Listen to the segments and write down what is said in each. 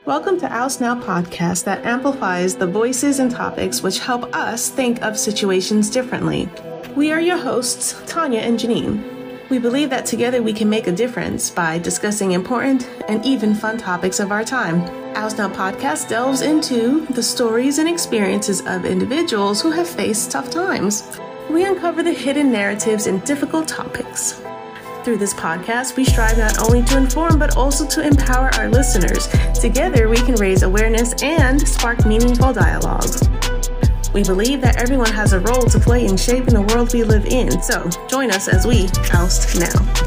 Welcome to Ouse Now podcast that amplifies the voices and topics which help us think of situations differently. We are your hosts, Tanya and Janine. We believe that together we can make a difference by discussing important and even fun topics of our time. Ouse Now podcast delves into the stories and experiences of individuals who have faced tough times. We uncover the hidden narratives and difficult topics. Through this podcast, we strive not only to inform, but also to empower our listeners. Together, we can raise awareness and spark meaningful dialogue. We believe that everyone has a role to play in shaping the world we live in. So join us as we oust now.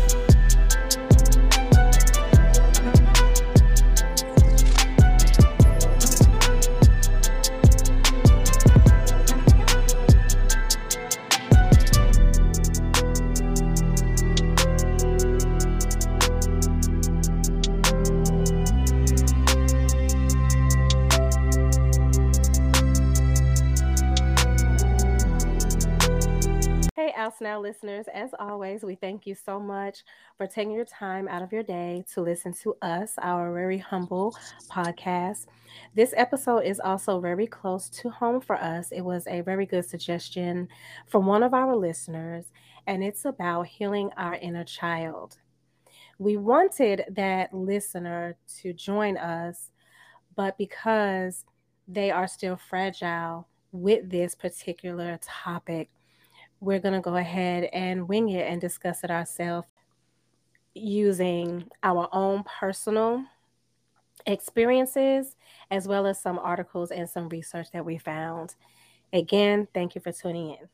Now, listeners, as always, we thank you so much for taking your time out of your day to listen to us, our very humble podcast. This episode is also very close to home for us. It was a very good suggestion from one of our listeners, and it's about healing our inner child. We wanted that listener to join us, but because they are still fragile with this particular topic, we're going to go ahead and wing it and discuss it ourselves using our own personal experiences, as well as some articles and some research that we found. Again, thank you for tuning in.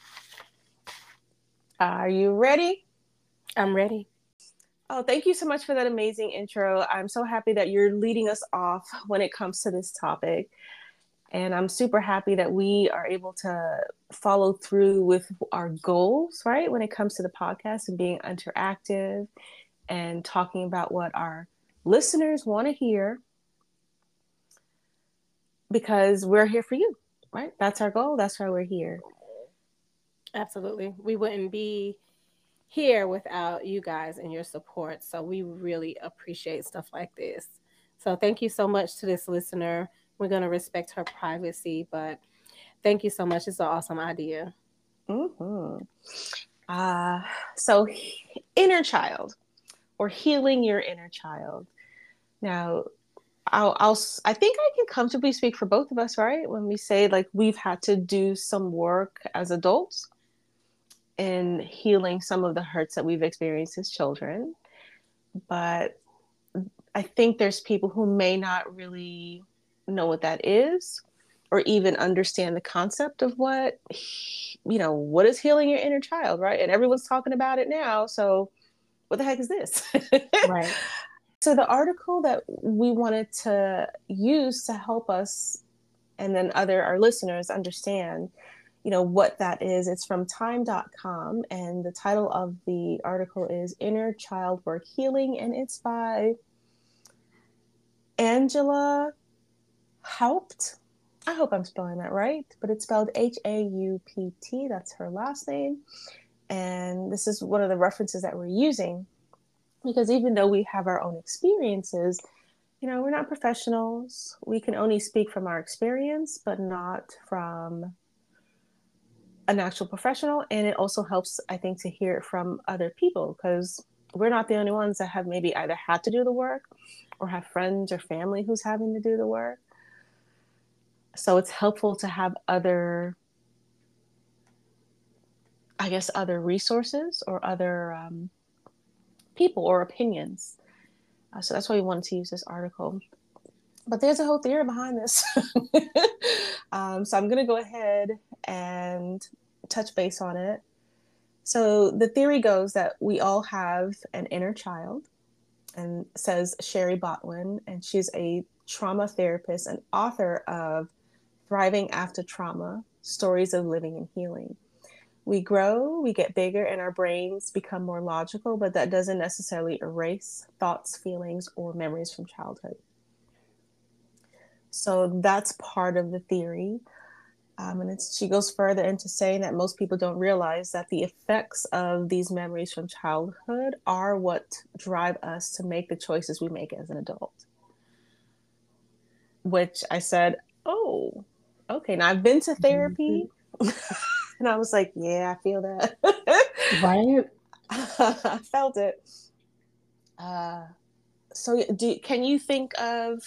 Are you ready? I'm ready. Oh, thank you so much for that amazing intro. I'm so happy that you're leading us off when it comes to this topic. And I'm super happy that we are able to follow through with our goals, right? When it comes to the podcast and being interactive and talking about what our listeners want to hear, because we're here for you, right? That's our goal. That's why we're here. Absolutely. We wouldn't be here without you guys and your support. So we really appreciate stuff like this. So thank you so much to this listener. We're going to respect her privacy, but thank you so much. It's an awesome idea. Mm-hmm. So inner child, or healing your inner child. Now, I think I can comfortably speak for both of us, right? When we say like we've had to do some work as adults in healing some of the hurts that we've experienced as children. But I think there's people who may not really know what that is, or even understand the concept of what is healing your inner child, right? And everyone's talking about it now. So what the heck is this? Right. So the article that we wanted to use to help us and then our listeners understand, what that is, it's from time.com. And the title of the article is Inner Child Work Healing. And it's by Angela Haupt. I hope I'm spelling that right, but it's spelled Haupt. That's her last name. And this is one of the references that we're using, because even though we have our own experiences, we're not professionals. We can only speak from our experience, but not from an actual professional. And it also helps, I think, to hear it from other people, because we're not the only ones that have maybe either had to do the work or have friends or family who's having to do the work. So it's helpful to have other resources or other people or opinions. So that's why we wanted to use this article. But there's a whole theory behind this. So I'm going to go ahead and touch base on it. So the theory goes that we all have an inner child, and says Sherry Botwin, and she's a trauma therapist and author of Thriving After Trauma, Stories of Living and Healing. We grow, we get bigger, and our brains become more logical, but that doesn't necessarily erase thoughts, feelings, or memories from childhood. So that's part of the theory. And she goes further into saying that most people don't realize that the effects of these memories from childhood are what drive us to make the choices we make as an adult. which I said, oh, okay. Now I've been to therapy. And I was like, yeah, I feel that. Right. I felt it. So can you think of,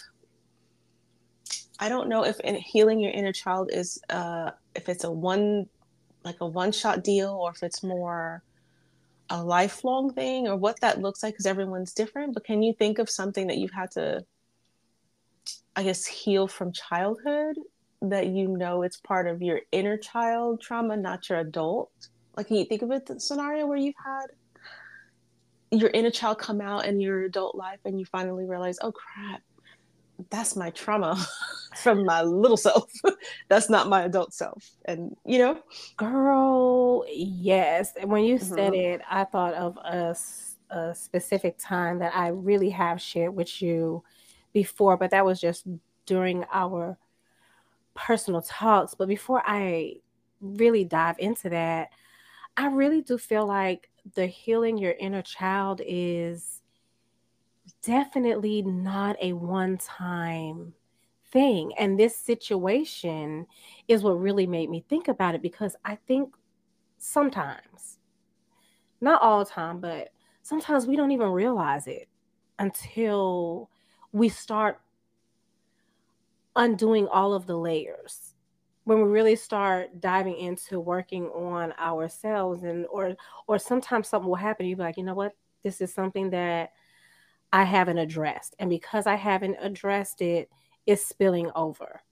I don't know if healing your inner child is, if it's like a one-shot deal, or if it's more a lifelong thing, or what that looks like, because everyone's different. But can you think of something that you've had to, I guess, heal from childhood, that it's part of your inner child trauma, not your adult? Like, can you think of a scenario where you've had your inner child come out in your adult life and you finally realize, oh crap, that's my trauma from my little self. That's not my adult self. And Girl, yes. And when you said mm-hmm. it, I thought of a specific time that I really have shared with you before, but that was just during our personal talks. But before I really dive into that, I really do feel like the healing your inner child is definitely not a one-time thing. And this situation is what really made me think about it, because I think sometimes, not all the time, but sometimes we don't even realize it until we start undoing all of the layers. When we really start diving into working on ourselves, and or sometimes something will happen, you'll be like, you know what, this is something that I haven't addressed. And because I haven't addressed it, it's spilling over.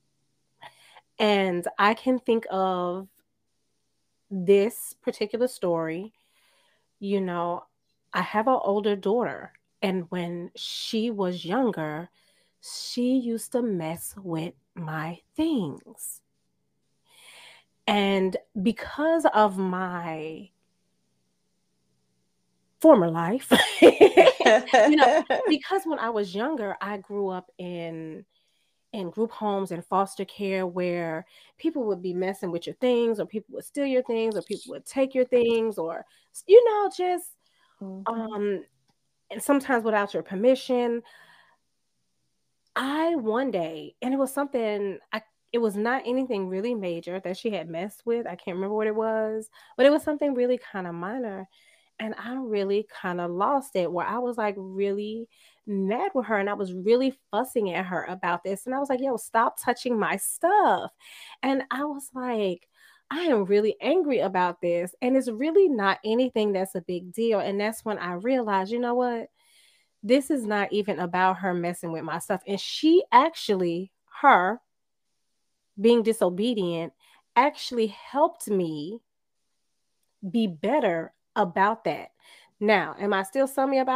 And I can think of this particular story. You know, I have an older daughter, and when she was younger, she used to mess with my things. And because of my former life, because when I was younger, I grew up in group homes and foster care, where people would be messing with your things, or people would steal your things, or people would take your things, or just Mm-hmm. and sometimes without your permission. I one day, and it was not anything really major that she had messed with. I can't remember what it was, but it was something really kind of minor. And I really kind of lost it, where I was like really mad with her, and I was really fussing at her about this. And I was like, yo, stop touching my stuff. And I was like, I am really angry about this. And it's really not anything that's a big deal. And that's when I realized, you know what? This is not even about her messing with my stuff. And her being disobedient actually helped me be better about that. Now, am I still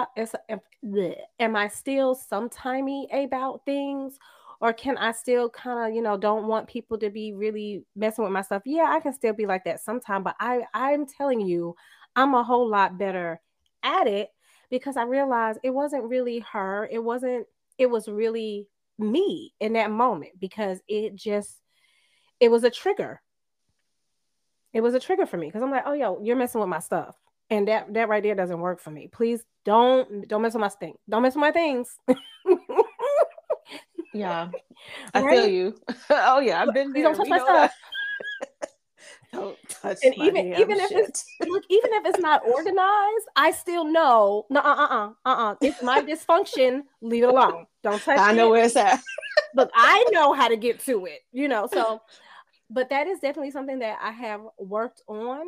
am I still sometimey about things? Or can I still kind of, don't want people to be really messing with my stuff? Yeah, I can still be like that sometime, but I'm telling you, I'm a whole lot better at it, because I realized it wasn't really her. It was really me in that moment, because it was a trigger. It was a trigger for me, because I'm like, oh, yo, you're messing with my stuff. And that right there doesn't work for me. Please don't mess with my thing. Don't mess with my things. Yeah, I feel Right? you. Oh yeah, I've been Please don't there. touch We my know stuff. that. Don't touch And my even damn even if shit. even if it's not organized, I still know. No, it's my dysfunction. Leave it alone. Don't touch I know it. where it's at. Look, I know how to get to it. So, but that is definitely something that I have worked on.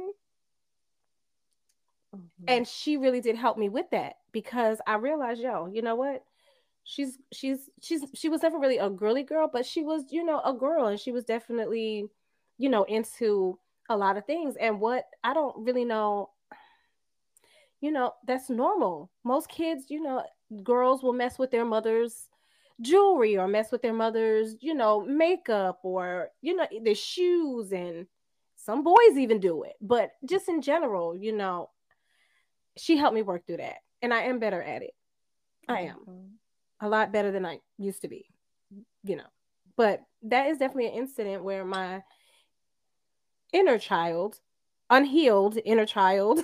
Mm-hmm. And she really did help me with that, because I realized, yo, you know what? She was never really a girly girl, but she was, a girl, and she was definitely, into a lot of things. And what I don't really know, that's normal. Most kids, girls will mess with their mother's jewelry, or mess with their mother's, makeup, or, their shoes. And some boys even do it. But just in general, she helped me work through that. And I am better at it. I am Mm-hmm. a lot better than I used to be, you know. But that is definitely an incident where my inner child, unhealed inner child,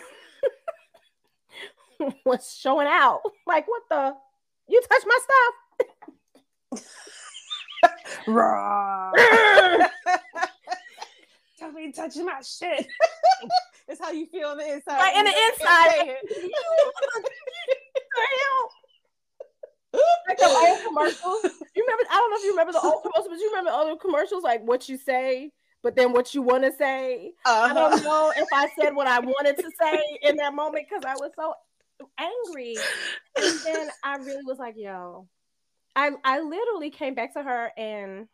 was showing out. Like, what the? You touch my stuff. Don't be touching my shit. It's how you feel on the inside. Right, in the inside. Like the old commercials. You remember? I don't know if you remember the old commercials, but you remember other commercials like what you say, but then what you want to say. I don't know if I said what I wanted to say in that moment because I was so angry. And then I really was like, yo, I literally came back to her and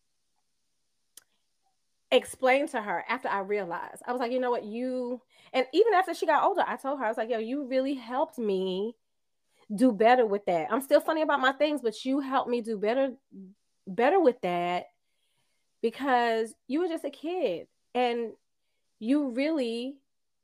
explained to her after I realized. I was like, you know what, and even after she got older, I told her, I was like, yo, you really helped me do better with that. I'm still funny about my things, but you helped me do better with that because you were just a kid and you really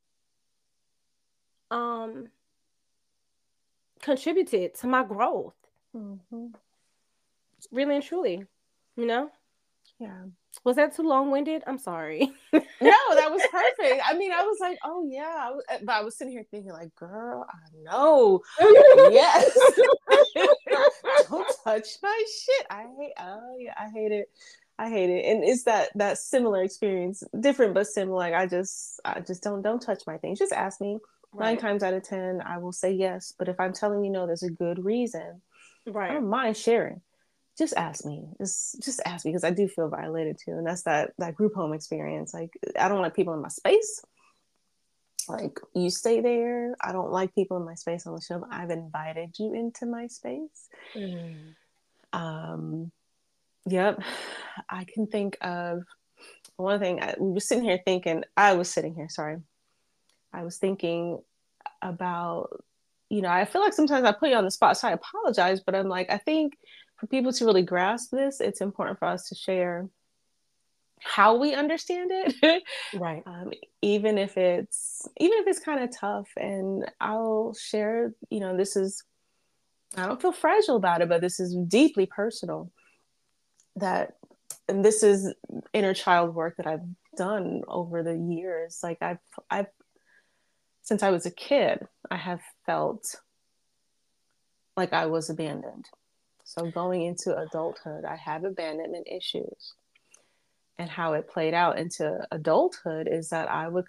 contributed to my growth. Mm-hmm. Really and truly, you know? Yeah. Was that too long-winded? I'm sorry. No, that was perfect. I mean, I was like, oh yeah, but I was sitting here thinking like, girl, I know. Yes. Don't touch my shit. I hate it. And it's that similar experience, different but similar. Like I just don't touch my things. Just ask me. Right. 9 times out of 10, I will say yes. But if I'm telling you no, there's a good reason. Right. I don't mind sharing. Just ask me. Just ask me because I do feel violated too. And that's that group home experience. Like I don't like people in my space. Like you stay there. I don't like people in my space unless I've invited you into my space. Yep. I can think of one thing. I was sitting here thinking about, I feel like sometimes I put you on the spot, so I apologize, but I'm like, I think for people to really grasp this, it's important for us to share how we understand it. Right. Even if it's kind of tough, and I'll share, I don't feel fragile about it, but this is deeply personal. And this is inner child work that I've done over the years. Like I've since I was a kid, I have felt like I was abandoned. So going into adulthood, I have abandonment issues. And how it played out into adulthood is that I would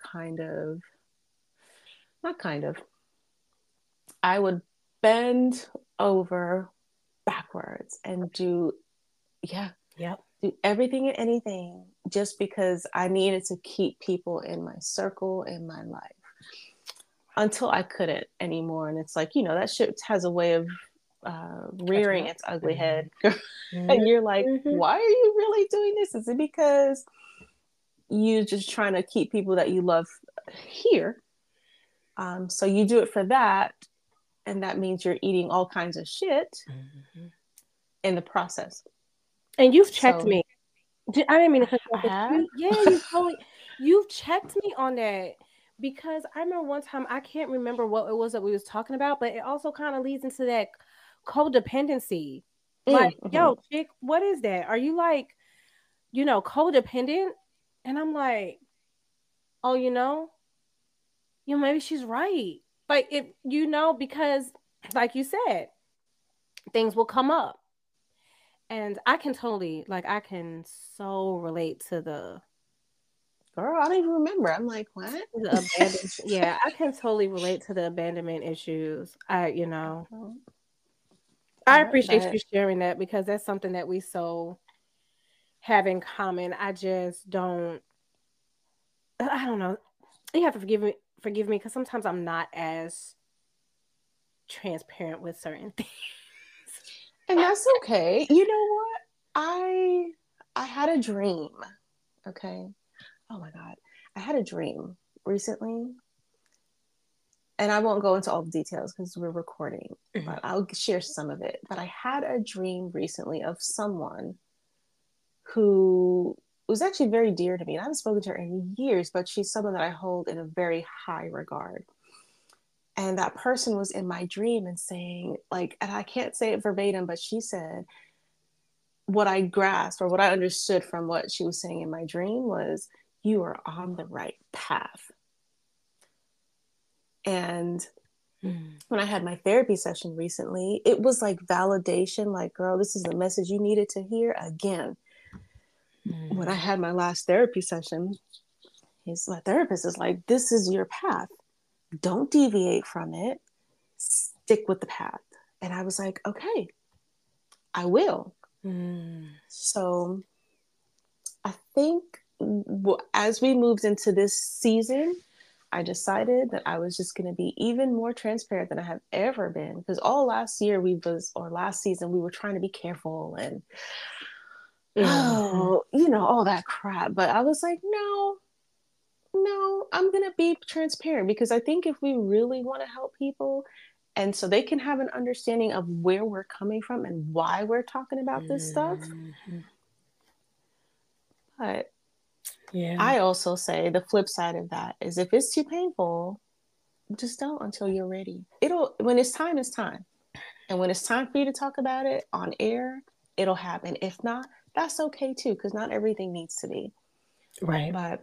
I would bend over backwards and do everything and anything just because I needed to keep people in my circle, in my life, until I couldn't anymore. And it's like, that shit has a way of rearing its ugly head. And you're like, why are you really doing this? Is it because you're just trying to keep people that you love here? So you do it for that, and that means you're eating all kinds of shit in the process. And you've checked me. I didn't mean to cut you off. You've checked me on that, because I remember one time, I can't remember what it was that we was talking about, but it also kind of leads into that codependency. Like, yo, chick, what is that? Are you like, codependent? And I'm like, oh, maybe she's right. Like, because like you said, things will come up. And I can so relate to the... Girl, I don't even remember. I'm like, what? Yeah, I can totally relate to the abandonment issues. I appreciate you sharing that, because that's something that we so have in common. I just don't... I don't know. You have to forgive me because sometimes I'm not as transparent with certain things. And that's okay. You know what? I had a dream. Okay. Oh my God. I had a dream recently. And I won't go into all the details because we're recording, but I'll share some of it. But I had a dream recently of someone who was actually very dear to me. And I haven't spoken to her in years, but she's someone that I hold in a very high regard. And that person was in my dream and saying, like, and I can't say it verbatim, but she said, what I grasped or what I understood from what she was saying in my dream was, you are on the right path. And when I had my therapy session recently, it was like validation, like, girl, this is the message you needed to hear again. when I had my last therapy session, my therapist is like, this is your path. Don't deviate from it. Stick with the path. And I was like, okay, I will. So I think as we moved into this season, I decided that I was just going to be even more transparent than I have ever been. Because last season, we were trying to be careful and, all that crap. But I was like, no, I'm going to be transparent, because I think if we really want to help people, and so they can have an understanding of where we're coming from and why we're talking about this stuff. But I also say the flip side of that is, if it's too painful, just don't until you're ready. When it's time, it's time. And when it's time for you to talk about it on air, it'll happen. If not, that's okay too, because not everything needs to be. Right. But,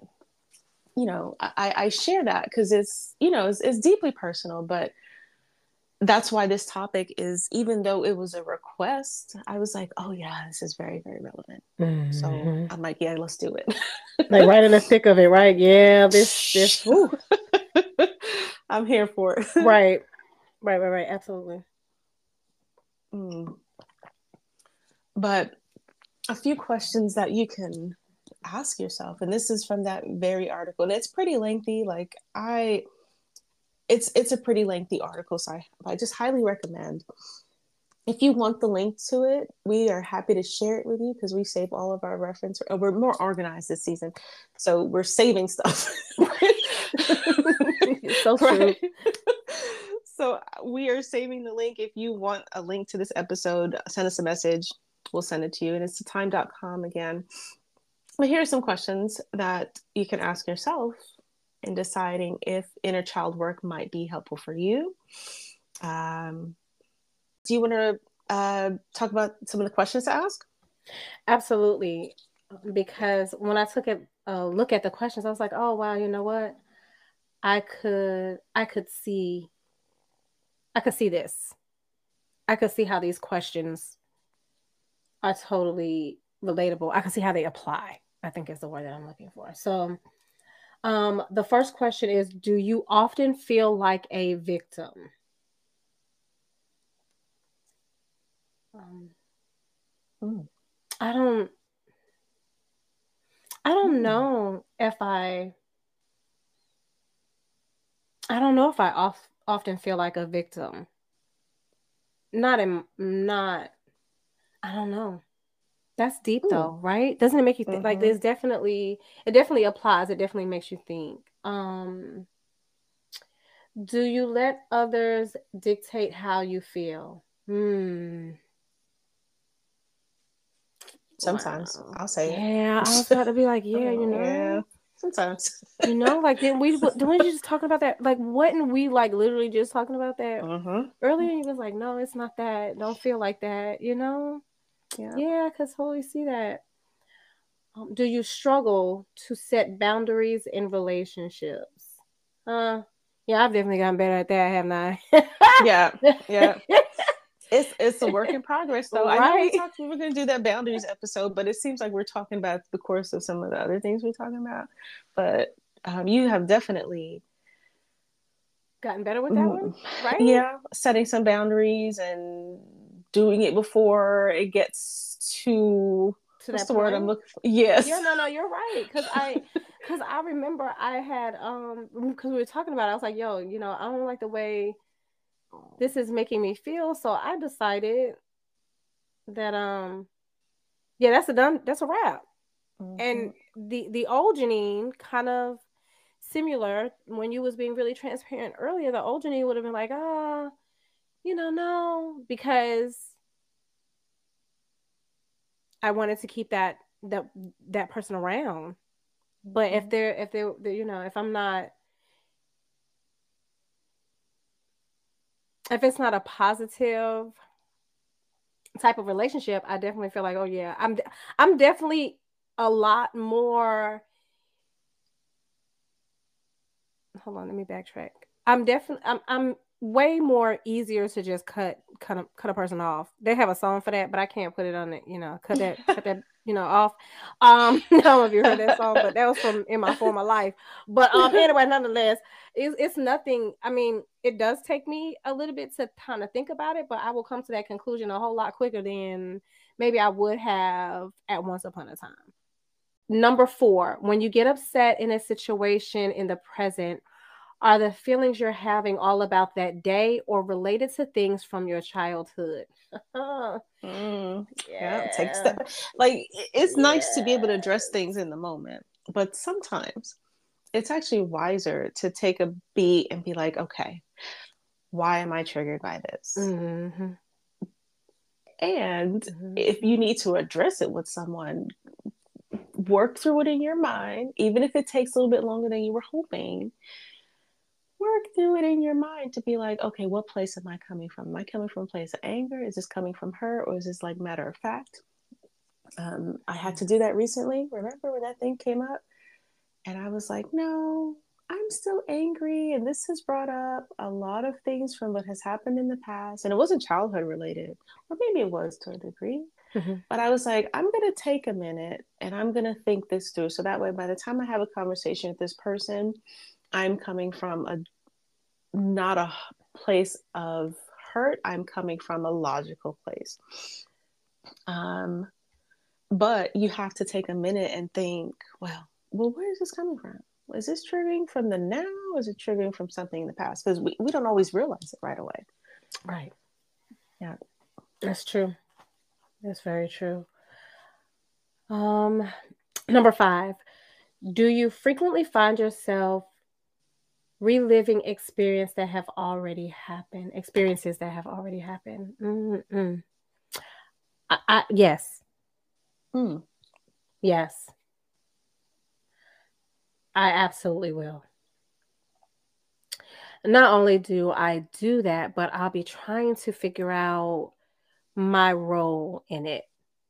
I share that because it's deeply personal, but that's why this topic is, even though it was a request, I was like, oh yeah, this is very, very relevant. So I'm like, yeah, let's do it. Like right in the thick of it, right? Yeah, this. Woo. I'm here for it. Right. Absolutely. But a few questions that you can ask yourself, and this is from that very article, and it's pretty lengthy. Like it's a pretty lengthy article, so I just highly recommend. If you want the link to it, we are happy to share it with you, because we save all of our reference. We're more organized this season, so we're saving stuff. So true. So we are saving the link. If you want a link to this episode, send us a message. We'll send it to you. And it's time.com again. But here are some questions that you can ask yourself in deciding if inner child work might be helpful for you. Do you want to talk about some of the questions to ask? Absolutely. Because when I took a look at the questions, I was like, oh, wow, you know what? I could see this. I could see how these questions are totally relatable. I can see how they apply, I think is the word that I'm looking for. So the first question is, do you often feel like a victim? I don't know if I don't know if I often feel like a victim. Not I don't know. That's deep though, right? Doesn't it make you think? Like it definitely applies. It definitely makes you think. Do you let others dictate how you feel? Sometimes. Wow. I'll say it. Yeah, I was about to be like, yeah, Yeah, sometimes. Like didn't we just talking about that? Like, wasn't we like literally just talking about that earlier? You was like, no, it's not that. Don't feel like that. Yeah, I could totally see that. Do you struggle to set boundaries in relationships? Yeah, I've definitely gotten better at that, haven't I? Yeah. It's a work in progress, though. Right. I know we were going to do that boundaries episode, but it seems like we're talking about the course of some of the other things we're talking about. But you have definitely gotten better with that one, right? Yeah, setting some boundaries and doing it before it gets to what's the word I'm looking for? Yes. Yeah, no, you're right. Because I remember I had because we were talking about it, I was like, yo, I don't like the way this is making me feel. So I decided that yeah, that's a wrap. And the old Janine, kind of similar, when you was being really transparent earlier, the old Janine would have been like, no, because I wanted to keep that person around. But if they're if I'm not, if it's not a positive type of relationship, I definitely feel like, oh yeah, I'm definitely a lot more. Hold on, let me backtrack. I'm way more easier to just cut a person off. They have a song for that, but I can't put it on it. Cut that off. I don't know if you heard that song, but that was from in my former life. But anyway, nonetheless, it's nothing. I mean, it does take me a little bit to kind of think about it, but I will come to that conclusion a whole lot quicker than maybe I would have at once upon a time. Number 4, when you get upset in a situation in the present, are the feelings you're having all about that day or related to things from your childhood? Yeah, take step. Like, it's nice to be able to address things in the moment, but sometimes it's actually wiser to take a beat and be like, okay, why am I triggered by this? Mm-hmm. And if you need to address it with someone, work through it in your mind, even if it takes a little bit longer than you were hoping. Work through it in your mind to be like, okay, what place am I coming from? Am I coming from a place of anger? Is this coming from her? Or is this like matter of fact? I had to do that recently. Remember when that thing came up? And I was like, no, I'm still angry. And this has brought up a lot of things from what has happened in the past. And it wasn't childhood related, or maybe it was to a degree. Mm-hmm. But I was like, I'm going to take a minute and I'm going to think this through. So that way, by the time I have a conversation with this person, I'm coming from not a place of hurt. I'm coming from a logical place. But you have to take a minute and think, well, where is this coming from? Is this triggering from the now? Or is it triggering from something in the past? Because we don't always realize it right away. Right. Yeah. That's true. That's very true. Number 5, do you frequently find yourself reliving experiences that have already happened? Yes. Yes. I absolutely will. Not only do I do that, but I'll be trying to figure out my role in it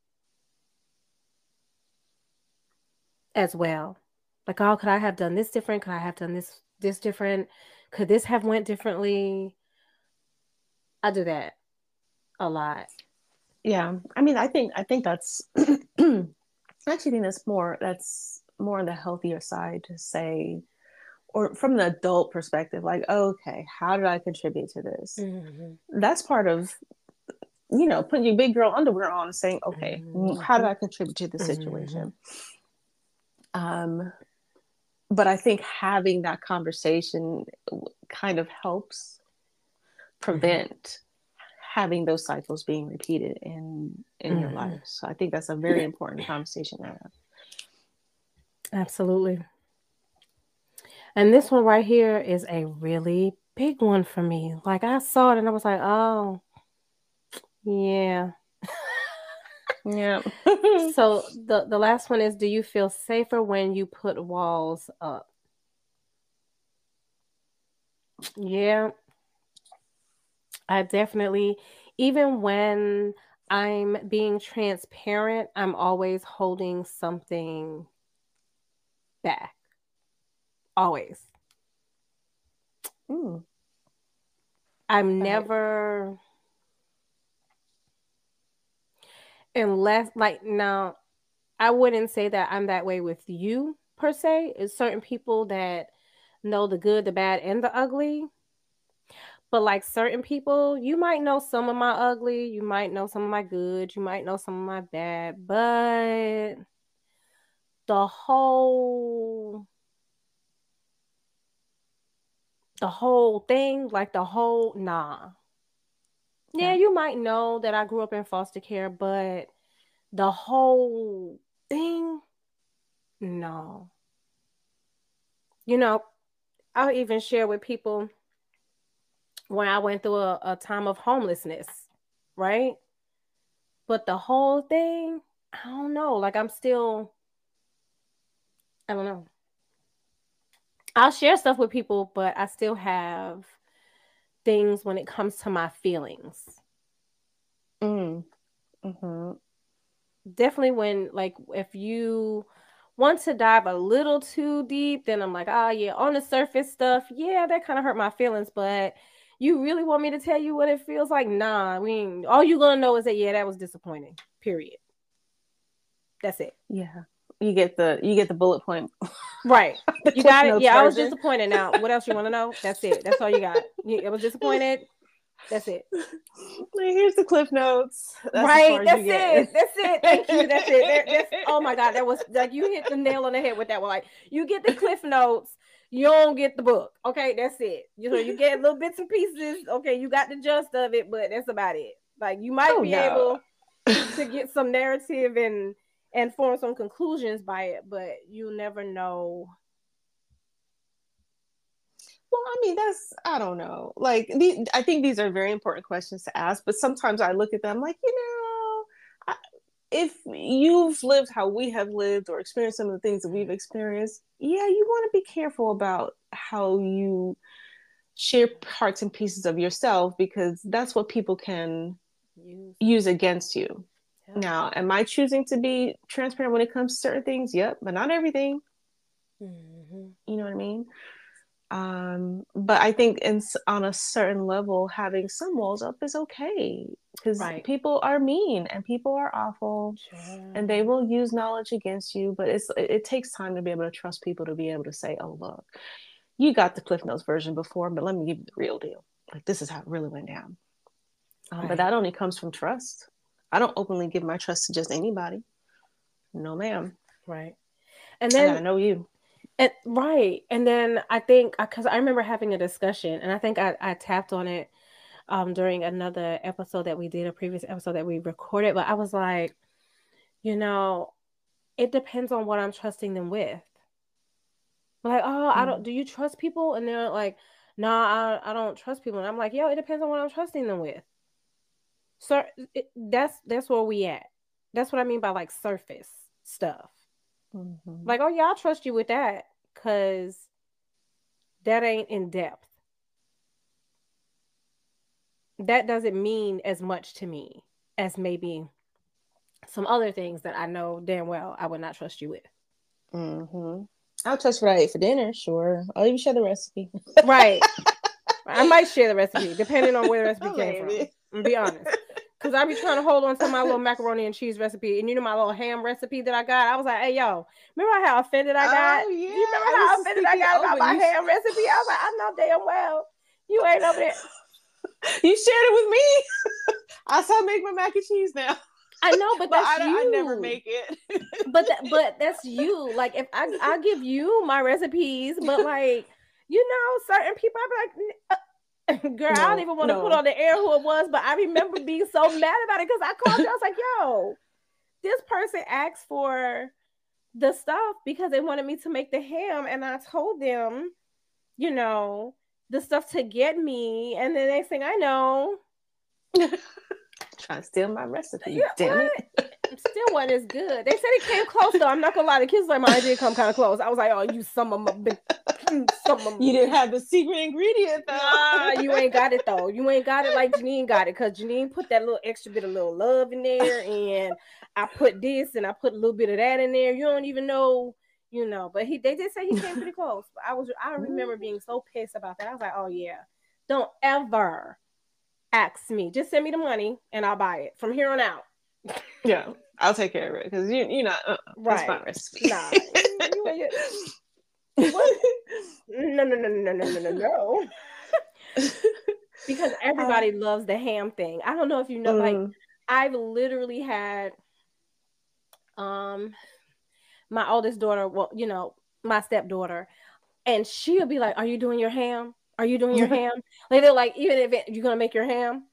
as well. Like, oh, could I have done this different? Could I have done this different? Could this have went differently? I do that a lot. Yeah. I mean, I think that's I actually think that's more on the healthier side to say, or from the adult perspective, like, okay, how did I contribute to this? Mm-hmm. That's part of, putting your big girl underwear on and saying, okay, how did I contribute to the situation? But I think having that conversation kind of helps prevent having those cycles being repeated in your life. So I think that's a very important conversation to have. Absolutely. And this one right here is a really big one for me. Like, I saw it and I was like, oh, yeah. Yeah. So the last one is, do you feel safer when you put walls up? Yeah. I definitely, even when I'm being transparent, I'm always holding something back. Always. I'm never, unless, like, now, I wouldn't say that I'm that way with you per se. It's certain people that know the good, the bad, and the ugly. But like certain people, you might know some of my ugly, you might know some of my good, you might know some of my bad, but the whole thing, like nah. Yeah, you might know that I grew up in foster care, but the whole thing, no. I'll even share with people when I went through a time of homelessness, right? But the whole thing, I don't know. Like, I don't know. I'll share stuff with people, but I still have things when it comes to my feelings. Definitely when, like, if you want to dive a little too deep, then I'm like, oh yeah, on the surface stuff, yeah, that kind of hurt my feelings, but You really want me to tell you what it feels like? Nah, all you're gonna know is that that was disappointing. Period. That's it. Yeah. You get the bullet point. Right. The You Cliff got it. Notes Yeah, I was version. disappointed. Now, what else you want to know? That's it. That's all you got. I was disappointed. That's it. Here's the Cliff Notes. That's right. as far as That's you get. it. That's it. Thank you. That's it. That's oh my God. That was like you hit the nail on the head with that one. Like you get the Cliff Notes, you don't get the book. Okay, that's it. You get little bits and pieces. Okay, you got the gist of it, but that's about it. Like you might be able to get some narrative and form some conclusions by it, but you never know. Well, I mean, I don't know. Like, I think these are very important questions to ask, but sometimes I look at them like, if you've lived how we have lived or experienced some of the things that we've experienced, yeah, you want to be careful about how you share parts and pieces of yourself, because that's what people can use against you. Yep. Now, am I choosing to be transparent when it comes to certain things? Yep, but not everything. Mm-hmm. You know what I mean? But I think on a certain level, having some walls up is okay, because people are mean and people are awful, and they will use knowledge against you. But it takes time to be able to trust people, to be able to say, oh, look, you got the Cliff Notes version before, but let me give you the real deal. Like, this is how it really went down. But that only comes from trust. I don't openly give my trust to just anybody. No, ma'am. Right. And then I gotta know you. And then I think, because I remember having a discussion, and I think I tapped on it during another episode that we did, a previous episode that we recorded, but I was like, it depends on what I'm trusting them with. Like, oh, do you trust people? And they're like, nah, I don't trust people. And I'm like, it depends on what I'm trusting them with. So that's where we at. That's what I mean by like surface stuff. Mm-hmm. Like, I trust you with that, because that ain't in depth. That doesn't mean as much to me as maybe some other things that I know damn well I would not trust you with. Mm-hmm. I'll trust what I ate for dinner, sure. I'll even share the recipe. Right. I might share the recipe, depending on where the recipe came from. I'm be honest. Because I be trying to hold on to my little macaroni and cheese recipe. And my little ham recipe that I got? I was like, hey, yo, remember how offended I got? Oh, yeah. You remember how offended I got about my ham recipe? I was like, I know damn well you ain't over there. You shared it with me. I saw make my mac and cheese now. I know, but that's you. I never make it. but that's you. Like, if I give you my recipes, but like, certain people, I be like, girl, I don't even want to put on the air who it was, but I remember being so mad about it, because I called you. I was like, yo, this person asked for the stuff because they wanted me to make the ham, and I told them, the stuff to get me, and the next thing I know, trying to steal my recipe. Damn it. Still wasn't as good. They said it came close, though. I'm not gonna lie. The kids like, mine did come kind of close. I was like, oh, you some of my you didn't have the secret ingredient, though. Nah, you ain't got it, though. You ain't got it like Janine got it, because Janine put that little extra bit of little love in there, and I put this and I put a little bit of that in there. You don't even know, but they did say he came pretty close. But I remember being so pissed about that. I was like, oh yeah, don't ever ask me. Just send me the money and I'll buy it from here on out. Yeah, I'll take care of it, because you're not right. That's my recipe. Nah, what? No. Because everybody loves the ham thing. I don't know if you know, like, I've literally had my oldest daughter, my stepdaughter, and she'll be like, are you doing your ham? Are you doing your ham? Like, they're like, even if you're gonna make your ham,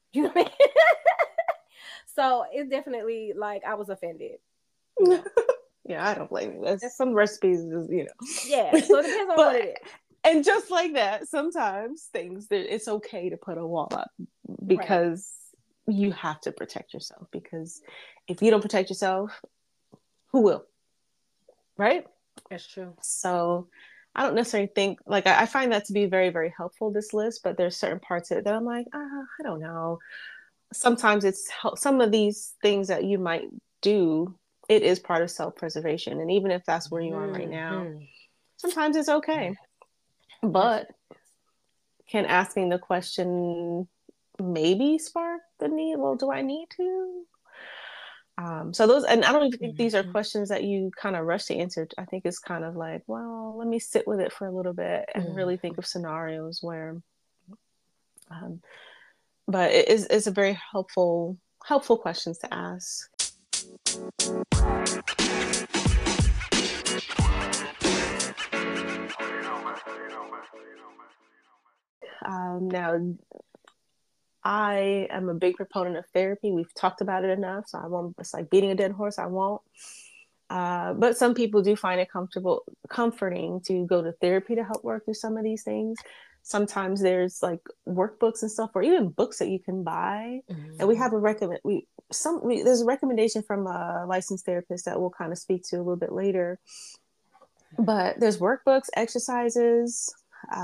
So it's definitely like, I was offended. Yeah, I don't blame you. That's some recipes is, Yeah, so it depends on what it is. And just like that, sometimes it's okay to put a wall up, because you have to protect yourself. Because if you don't protect yourself, who will? Right? That's true. So I don't necessarily think, like, I find that to be very, very helpful, this list, but there's certain parts of it that I'm like, I don't know. Sometimes some of these things that you might do, it is part of self-preservation. And even if that's where you are right now, sometimes it's okay. But can asking the question maybe spark the need? Well, do I need to? So those, and I don't even think these are questions that you kind of rush to answer. I think it's kind of like, well, let me sit with it for a little bit and really think of scenarios where, but it's a very helpful questions to ask. Now, I am a big proponent of therapy. We've talked about it enough, so I won't. It's like beating a dead horse. I won't. But some people do find it comforting to go to therapy to help work through some of these things. Sometimes there's like workbooks and stuff, or even books that you can buy. And we have there's a recommendation from a licensed therapist that we'll kind of speak to a little bit later. But there's workbooks, exercises,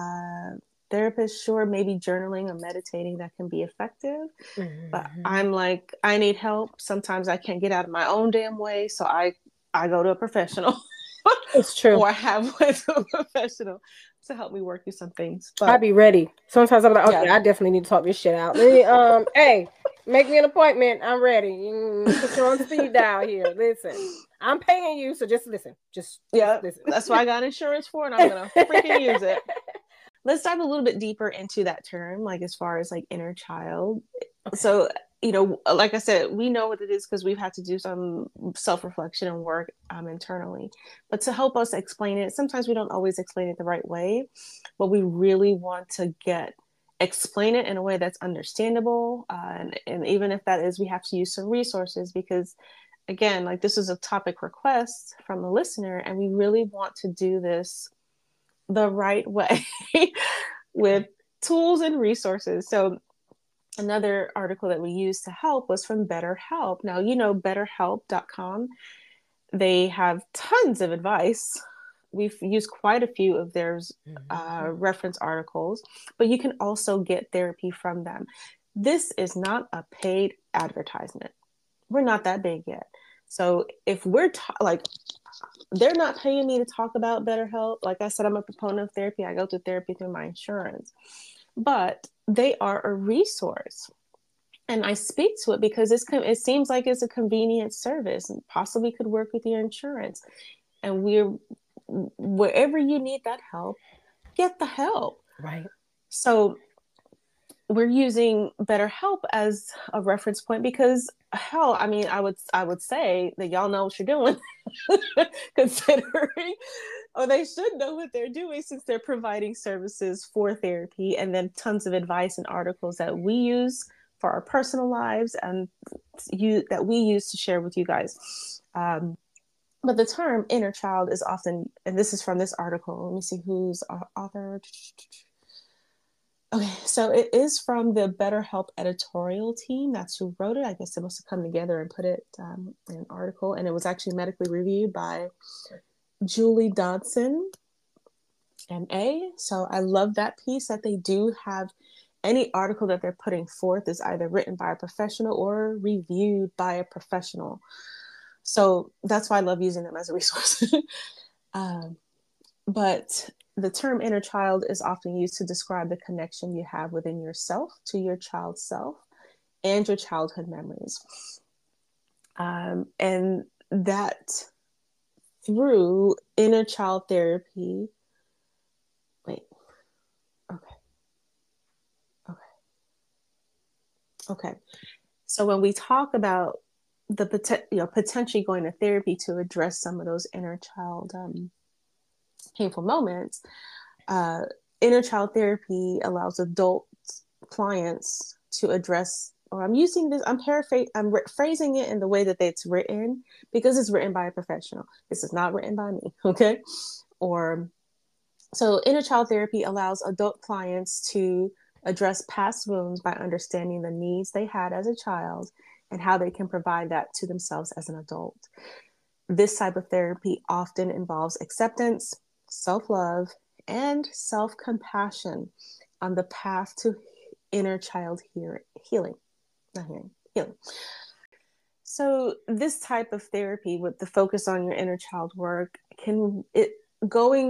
therapists, sure, maybe journaling or meditating that can be effective. But I'm like, I need help. Sometimes I can't get out of my own damn way, so I go to a professional. It's true. Or I have went to a professional to help me work through some things. But I'd be ready. Sometimes I'm like, okay, I definitely need to talk this shit out. Hey, make me an appointment. I'm ready. Put you on speed dial here. Listen, I'm paying you, so just listen. Just listen. That's what I got insurance for, and I'm gonna freaking use it. Let's dive a little bit deeper into that term, like as far as like inner child. Okay. So, like I said, we know what it is because we've had to do some self-reflection and work internally. But to help us explain it, sometimes we don't always explain it the right way, but we really want to explain it in a way that's understandable. And even if that is, we have to use some resources because, again, like this is a topic request from a listener, and we really want to do this the right way with tools and resources. So another article that we used to help was from BetterHelp. Now, BetterHelp.com. They have tons of advice. We've used quite a few of their reference articles, but you can also get therapy from them. This is not a paid advertisement. We're not that big yet. So if we're they're not paying me to talk about BetterHelp. Like I said, I'm a proponent of therapy. I go to therapy through my insurance. But they are a resource. And I speak to it because it seems like it's a convenient service and possibly could work with your insurance. And wherever you need that help, get the help. Right. So we're using BetterHelp as a reference point because hell, I mean, I would say that y'all know what you're doing, considering, or they should know what they're doing since they're providing services for therapy, and then tons of advice and articles that we use for our personal lives and that we use to share with you guys. But the term inner child is often, and this is from this article. Let me see who's author. Okay, so it is from the BetterHelp editorial team. That's who wrote it. I guess they must have come together and put it in an article. And it was actually medically reviewed by Julie Dodson, MA. So I love that piece that they do have any article that they're putting forth is either written by a professional or reviewed by a professional. So that's why I love using them as a resource. But the term inner child is often used to describe the connection you have within yourself to your child's self and your childhood memories. And that through inner child therapy, Okay. So when we talk about the potentially going to therapy to address some of those inner child painful moments, inner child therapy allows adult clients to address, or I'm phrasing it in the way that it's written because it's written by a professional. This is not written by me, okay? So inner child therapy allows adult clients to address past wounds by understanding the needs they had as a child and how they can provide that to themselves as an adult. This type of therapy often involves acceptance, self-love, and self-compassion on the path to inner child healing. So this type of therapy with the focus on your inner child work going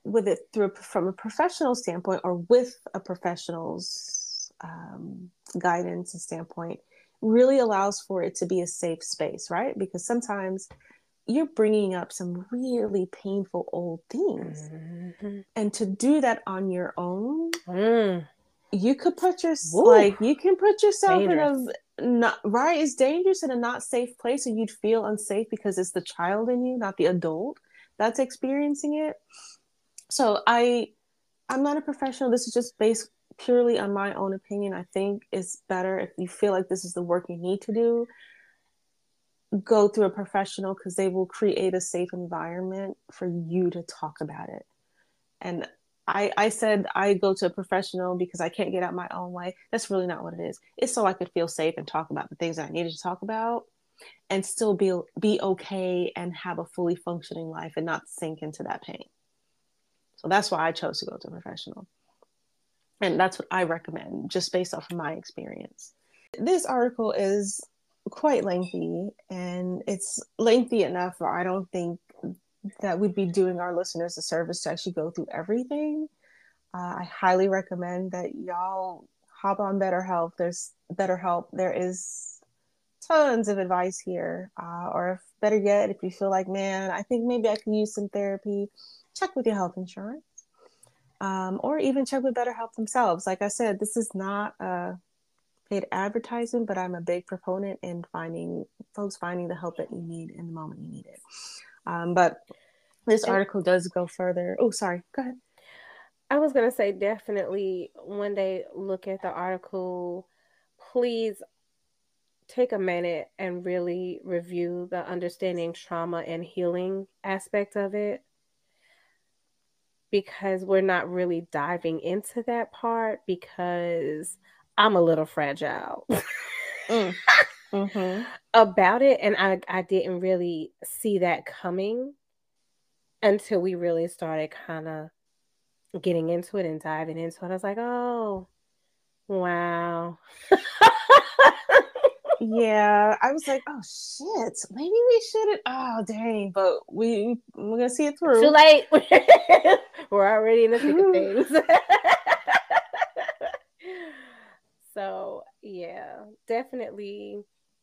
with it from a professional standpoint, or with a professional's guidance and standpoint, really allows for it to be a safe space, right? Because sometimes you're bringing up some really painful old things, and to do that on your own, you could put you can put yourself dangerous. In a not right. It's dangerous in a not safe place, and you'd feel unsafe because it's the child in you, not the adult, that's experiencing it. So I'm not a professional. This is just based purely on my own opinion. I think it's better if you feel like this is the work you need to do, go through a professional, because they will create a safe environment for you to talk about it. And I said I go to a professional because I can't get out my own way. That's really not what it is. It's so I could feel safe and talk about the things that I needed to talk about, and still be okay and have a fully functioning life and not sink into that pain. So that's why I chose to go to a professional. And that's what I recommend, just based off of my experience. This article is quite lengthy, and it's lengthy enough where I don't think that we'd be doing our listeners a service to actually go through everything. I highly recommend that y'all hop on BetterHelp. There's BetterHelp. There is tons of advice here. Or if, better yet, if you feel like, man, I think maybe I could use some therapy, check with your health insurance. Or even check with BetterHelp themselves. Like I said, this is not paid advertising, but I'm a big proponent in finding the help that you need in the moment you need it. But this article does go further. Oh, sorry. Go ahead. I was going to say, definitely one day look at the article. Please take a minute and really review the understanding trauma and healing aspect of it, because we're not really diving into that part, because I'm a little fragile about it. And I didn't really see that coming until we really started kind of getting into it and diving into it. I was like, oh, wow. Yeah, I was like, oh shit, maybe we shouldn't. Oh dang, but we're gonna see it through. Too late. We're already in the thick of things. So yeah, definitely,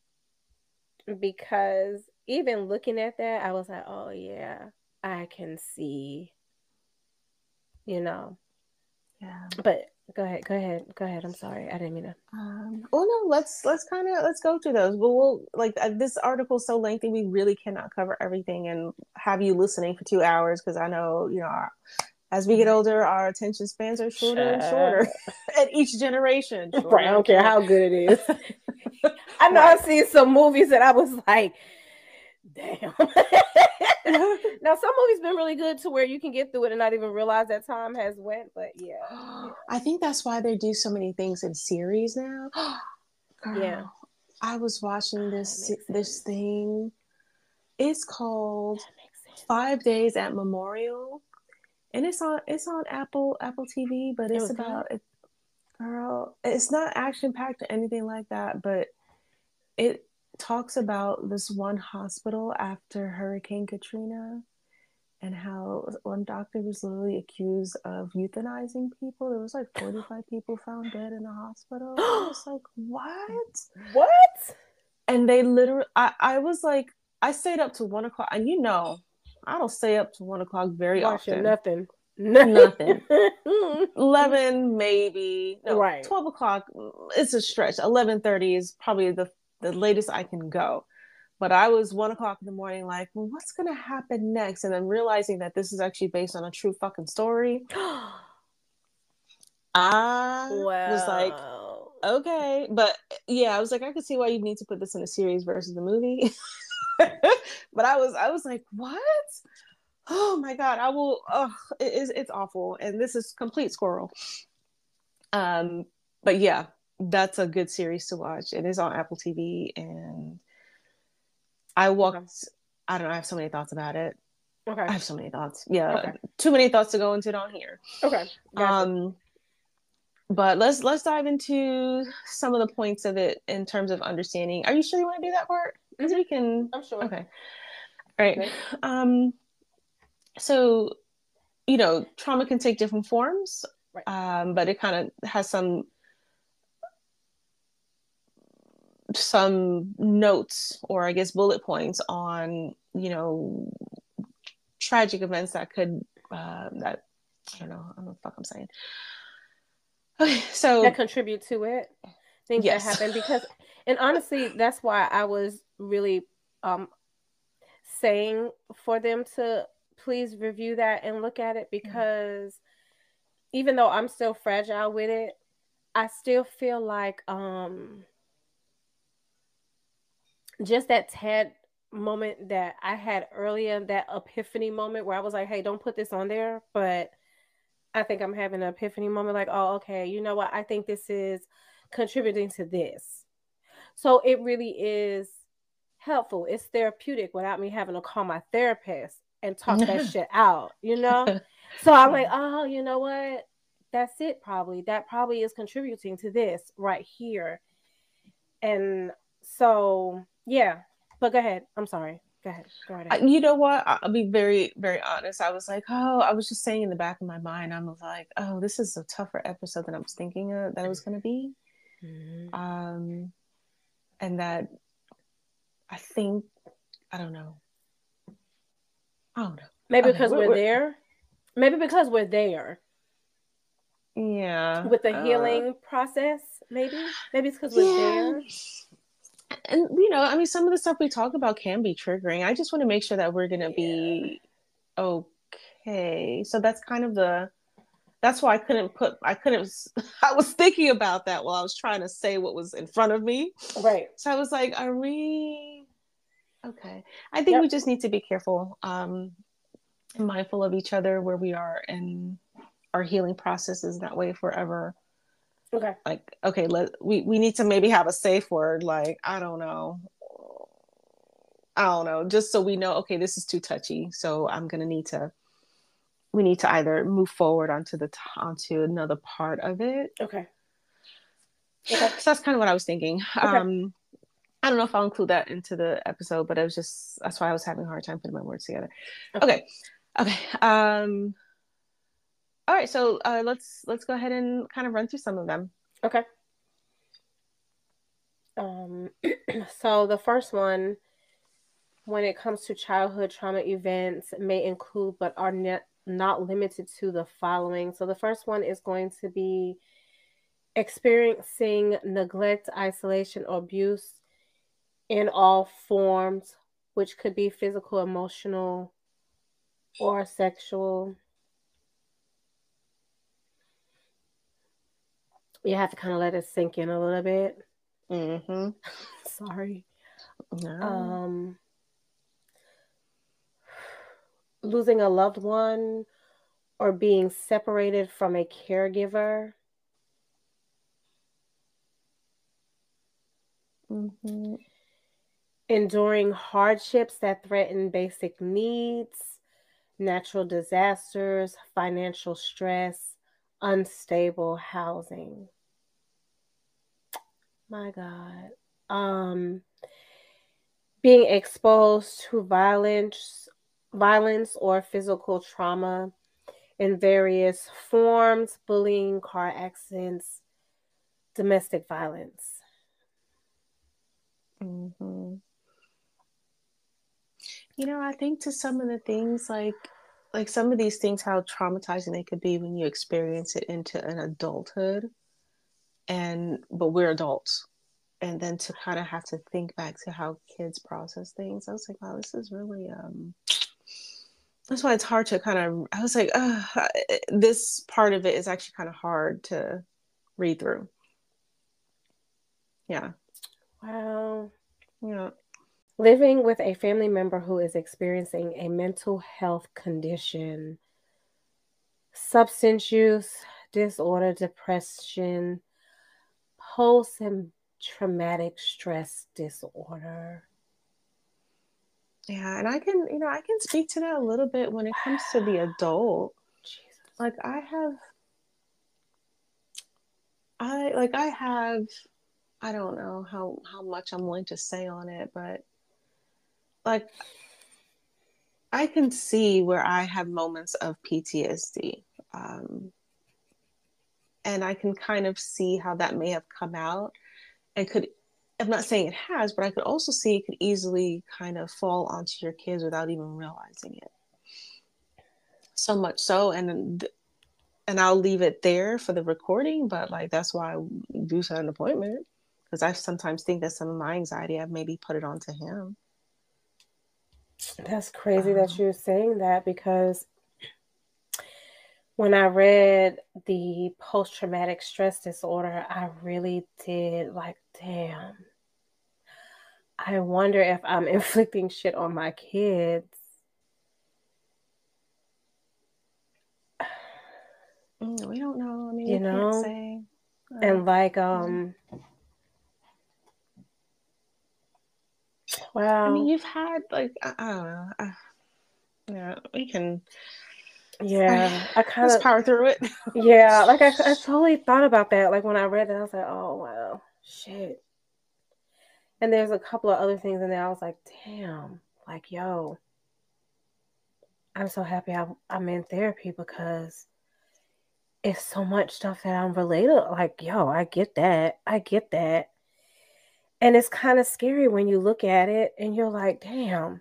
because even looking at that, I was like, oh yeah, I can see, Yeah. But go ahead. I'm sorry, I didn't mean to. Well, no, let's go through those. But we'll this article is so lengthy, we really cannot cover everything and have you listening for 2 hours, because I know as we get older, our attention spans are shorter and shorter at each generation. Right, I don't care how good it is. I know I've seen some movies that I was like, damn. Now some movies been really good to where you can get through it and not even realize that time has went. But yeah. I think that's why they do so many things in series now. Girl, yeah, I was watching this thing. It's called 5 Days at Memorial, and it's on Apple TV. But it's about it, girl. It's not action packed or anything like that, but it talks about this one hospital after Hurricane Katrina, and how one doctor was literally accused of euthanizing people. There was like 45 people found dead in the hospital. I was like, what? And they literally, I was like, I stayed up to 1 o'clock, and I don't stay up to 1 o'clock very often. Nothing. 11 maybe. No, right. 12 o'clock, it's a stretch. 11:30 is probably the latest I can go. But I was 1 o'clock in the morning like, well, what's going to happen next? And then realizing that this is actually based on a true fucking story. I was like, okay. But yeah, I was like, I could see why you need to put this in a series versus the movie. But I was like, what? Oh my God, I will. It's awful. And this is complete squirrel. But yeah, that's a good series to watch. It is on Apple TV, and I don't know, I have so many thoughts about it. Okay. I have so many thoughts. Yeah. Okay. Too many thoughts to go into it on here. Okay. Gotcha. But let's dive into some of the points of it in terms of understanding. Are you sure you want to do that part? Because we can. I'm sure. Okay. All right. Okay. So trauma can take different forms, Right. but it kind of has some notes, or I guess bullet points on, tragic events that could, that, I don't know what the fuck I'm saying. Okay, That so contribute to it, things that yes. happen, because, and honestly, that's why I was really um saying for them to please review that and look at it, because even though I'm still fragile with it, I still feel like just that tad moment that I had earlier, that epiphany moment where I was like, hey, don't put this on there. But I think I'm having an epiphany moment like, oh, okay, you know what? I think this is contributing to this. So it really is helpful. It's therapeutic without me having to call my therapist and talk that shit out, you know? So I'm like, oh, you know what? That's it, probably. That probably is contributing to this right here. And so, yeah. But go ahead. I'm sorry. Go ahead. Go right ahead. You know what? I'll be very, very honest. I was like, oh, I was just saying in the back of my mind, I was like, oh, this is a tougher episode than I was thinking that it was going to be. Mm-hmm. And that I think, I don't know. I don't know. Maybe Okay, because we're there. Maybe because we're there yeah. with the healing process. Maybe it's because we're Yeah. there. And, I mean, some of the stuff we talk about can be triggering. I just want to make sure that we're going to be okay. So that's kind of that's why I was thinking about that while I was trying to say what was in front of me. Right. So I was like, are we okay? I think we Yep. just need to be careful, and mindful of each other where we are in our healing processes. That way, forever. Okay. Like, okay, we need to maybe have a safe word, like, I don't know, just so we know, okay, this is too touchy. So we need to either move forward onto another part of it. Okay. Okay. So that's kind of what I was thinking. Okay. I don't know if I'll include that into the episode, but that's why I was having a hard time putting my words together. Okay. Okay. Okay. All right. So let's go ahead and kind of run through some of them. Okay. Um, so the first one, when it comes to childhood trauma events, may include but are not limited to the following. So the first one is going to be experiencing neglect, isolation, or abuse in all forms, which could be physical, emotional, or sexual. You have to kind of let it sink in a little bit. Mm-hmm. Sorry. No. Losing a loved one or being separated from a caregiver. Mm-hmm. Enduring hardships that threaten basic needs, natural disasters, financial stress, unstable housing. My God. Being exposed to violence or physical trauma in various forms, bullying, car accidents, domestic violence. Mm-hmm. I think to some of the things, like some of these things, how traumatizing they could be when you experience it into an adulthood, but we're adults, and then to kind of have to think back to how kids process things. I was like, wow, this is really that's why it's hard to kind of. I was like, this part of it is actually kind of hard to read through. Yeah. Wow. Yeah. Living with a family member who is experiencing a mental health condition, substance use disorder, depression, post traumatic stress disorder. Yeah, and I can speak to that a little bit when it comes to the adult. Jesus. Like I have I don't know how much I'm willing to say on it, but like I can see where I have moments of PTSD. And I can kind of see how that may have come out and I'm not saying it has, but I could also see it could easily kind of fall onto your kids without even realizing it. So much so, and I'll leave it there for the recording, but like that's why I do set an appointment, because I sometimes think that some of my anxiety I've maybe put it onto him. That's crazy that you're saying that, because when I read the post-traumatic stress disorder, I really did like, damn, I wonder if I'm inflicting shit on my kids. We don't know. I mean, you we know, can't say. And like, wow. I mean, you've had like, I don't know. Yeah, we can. Yeah, I kind let's of power through it. Yeah, like I totally thought about that. Like when I read that, I was like, oh wow, shit. And there's a couple of other things in there. I was like, damn, like yo, I'm so happy I'm in therapy, because it's so much stuff that I'm related. Like, yo, I get that. And it's kind of scary when you look at it and you're like, damn,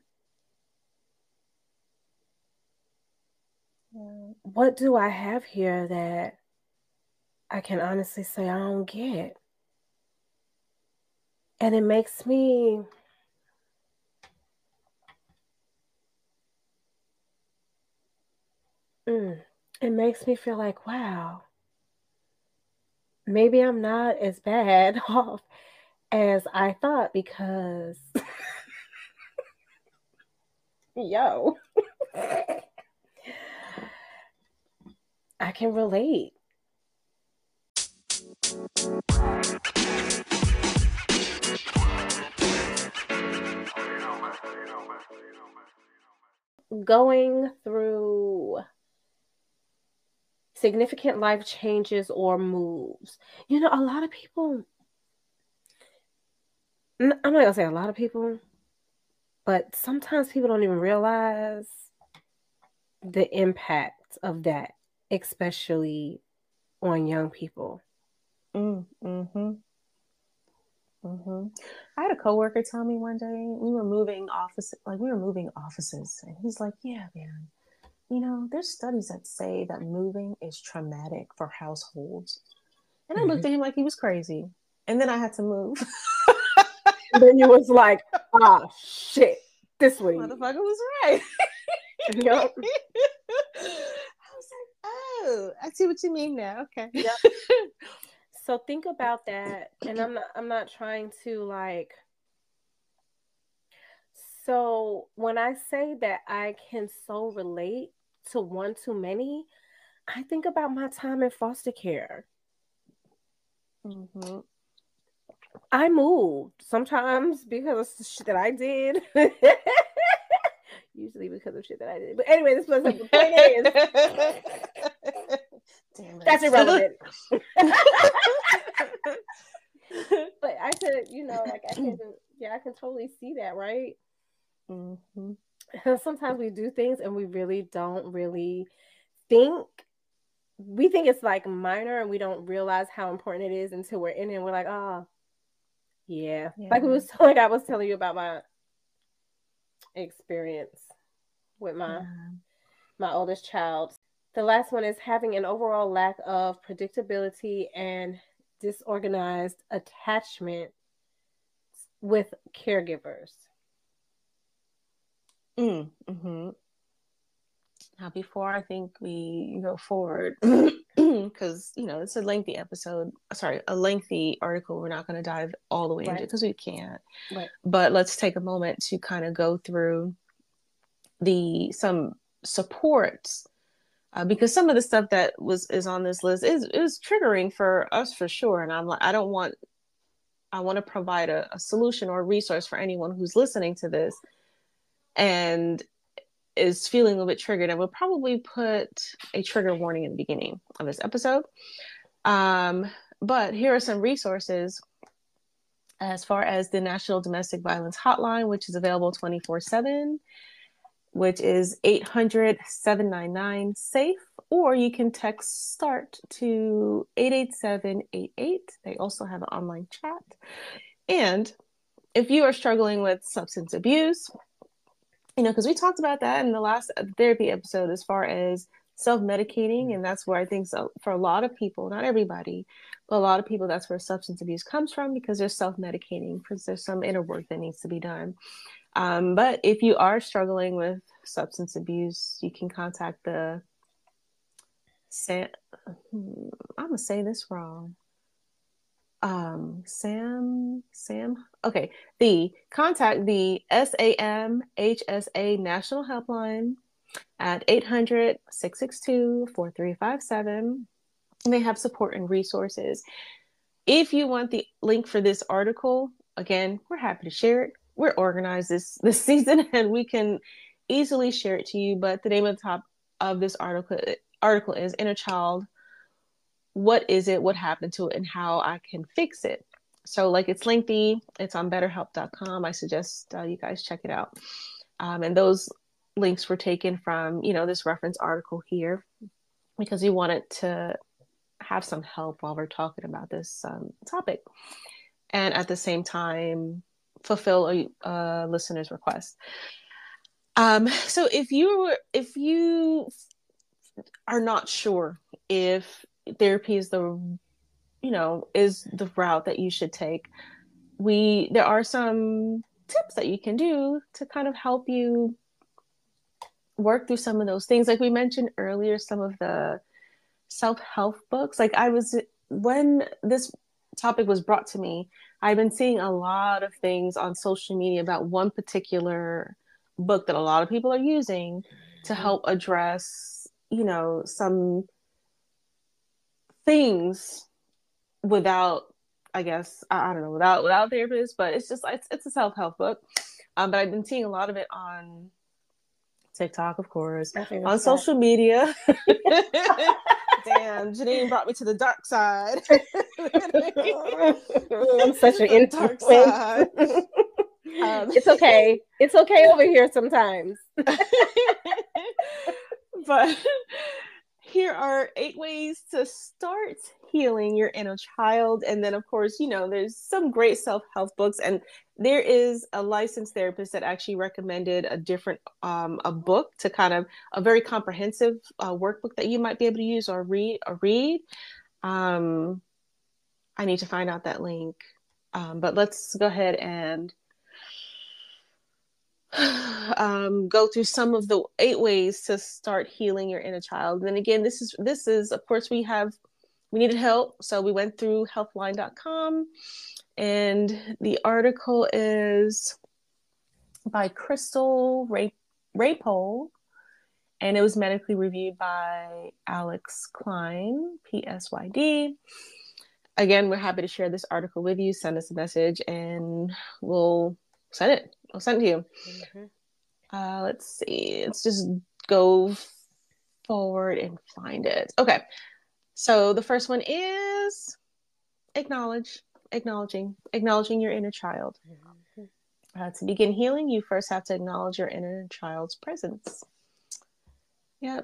what do I have here that I can honestly say I don't get? And it makes me feel like, wow, maybe I'm not as bad off as I thought, because yo, I can relate. Going through significant life changes or moves. A lot of people, I'm not going to say a lot of people, but sometimes people don't even realize the impact of that, especially on young people. Mm-hmm. I had a coworker tell me one day we were moving offices, and he's like, "Yeah, man, there's studies that say that moving is traumatic for households." And I looked at him like he was crazy, and then I had to move. Then you was like, "Ah, shit, this way." Motherfucker was right. Yep. I was like, "Oh, I see what you mean now." Okay. Yep. So think about that, and I'm not trying to like. So when I say that I can so relate to one too many, I think about my time in foster care. Mm-hmm. I moved sometimes because of shit that I did. Usually because of shit that I did. But anyway, the point is, damn it. That's irrelevant. But I could, I can totally see that, right? Mm-hmm. Sometimes we do things and we really don't really think. We think it's like minor and we don't realize how important it is until we're in it and we're like, oh, yeah. Like I was telling you about my experience with my oldest child. The last one is having an overall lack of predictability and disorganized attachment with caregivers. Mm-hmm. Now, before I think we go forward, because it's a lengthy episode. Sorry, a lengthy article. We're not going to dive all the way into it because we can't. Right. But let's take a moment to kind of go through some supports, because some of the stuff that is on this list is triggering for us for sure. And I want to provide a solution or a resource for anyone who's listening to this and is feeling a little bit triggered, and we'll probably put a trigger warning in the beginning of this episode. But here are some resources as far as the National Domestic Violence Hotline, which is available 24/7. which is 800-799-SAFE, or you can text START to 88788. They also have an online chat. And if you are struggling with substance abuse, because we talked about that in the last therapy episode as far as self-medicating, and that's where I think so for a lot of people, not everybody, but a lot of people, that's where substance abuse comes from, because they're self-medicating because there's some inner work that needs to be done. But if you are struggling with substance abuse, you can contact the I'm gonna say this wrong. Contact the SAMHSA National Helpline at 800-662-4357. And they have support and resources. If you want the link for this article, again, we're happy to share it. We're organized this season, and we can easily share it to you. But the name of the top of this article is Inner Child. What is it? What happened to it? And how I can fix it. So, it's lengthy. It's on BetterHelp.com. I suggest you guys check it out. And those links were taken from, this reference article here, because we wanted to have some help while we're talking about this topic, and at the same time fulfill a listener's request. So if you are not sure if therapy is the route that you should take, there are some tips that you can do to kind of help you work through some of those things. Like we mentioned earlier, some of the self-help books. When this topic was brought to me, I've been seeing a lot of things on social media about one particular book that a lot of people are using to help address, some things without, I guess, I don't know, without therapists, but it's just, it's a self-help book. But I've been seeing a lot of it on TikTok, of course, on social media. Damn, Janine brought me to the dark side. I'm such an dark side. It's okay. It's okay over here sometimes. But here are 8 ways to start healing your inner child. And then, of course, there's some great self-help books, and there is a licensed therapist that actually recommended a different a book to kind of a very comprehensive workbook that you might be able to use or read. I need to find out that link, but let's go ahead and go through some of the 8 ways to start healing your inner child. And then again, this is of course, we needed help, so we went through healthline.com, and the article is by Crystal Rapole, and it was medically reviewed by Alex Klein, PSYD. Again, we're happy to share this article with you. Send us a message and we'll send it. I'll send it to you. Mm-hmm. Let's see. Let's just go forward and find it. Okay. So the first one is acknowledging your inner child. Mm-hmm. To begin healing, you first have to acknowledge your inner child's presence. Yep.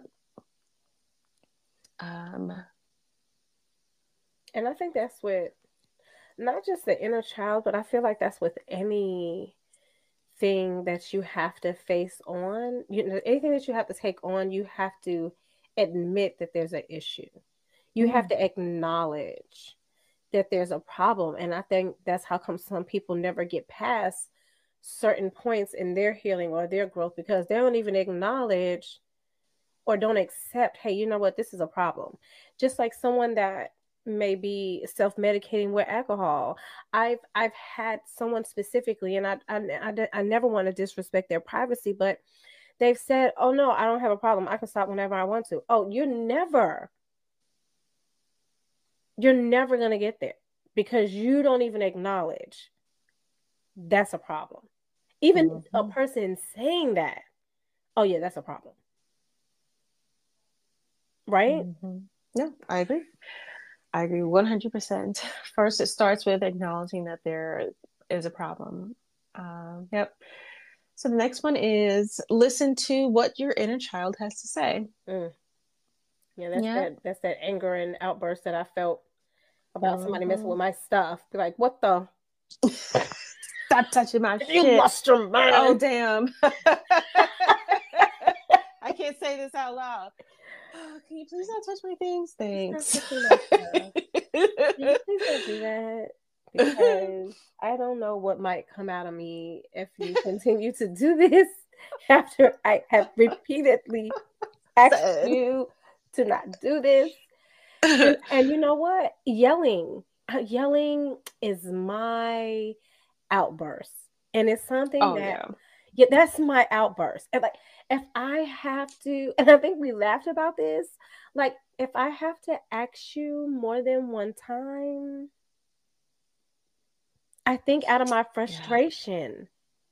And I think that's with not just the inner child, but I feel like that's with anything that you have to face on. Anything that you have to take on, you have to admit that there's an issue. You have to acknowledge that there's a problem. And I think that's how come some people never get past certain points in their healing or their growth, because they don't even acknowledge or don't accept, hey, you know what, this is a problem. Just like someone that may be self-medicating with alcohol. I've had someone specifically, and I never want to disrespect their privacy, but they've said, oh no, I don't have a problem. I can stop whenever I want to. Oh, you're never going to get there, because you don't even acknowledge that's a problem. Even a person saying that, oh yeah, that's a problem. Right? Mm-hmm. Yeah, I agree 100%. First, it starts with acknowledging that there is a problem. Yep. So the next one is listen to what your inner child has to say. Yeah, that's that anger and outburst that I felt about somebody messing with my stuff. Be like, what the? Stop touching my shit. You lost your mind. Oh, damn. I can't say this out loud. Oh, can you please not touch my things? Thanks. Can you please don't do that? Because I don't know what might come out of me if you continue to do this after I have repeatedly asked you to not do this. And you know what? Yelling is my outburst. And it's something that's my outburst. And like, if I have to, and I think we laughed about this, like, if I have to ask you more than one time, I think out of my frustration.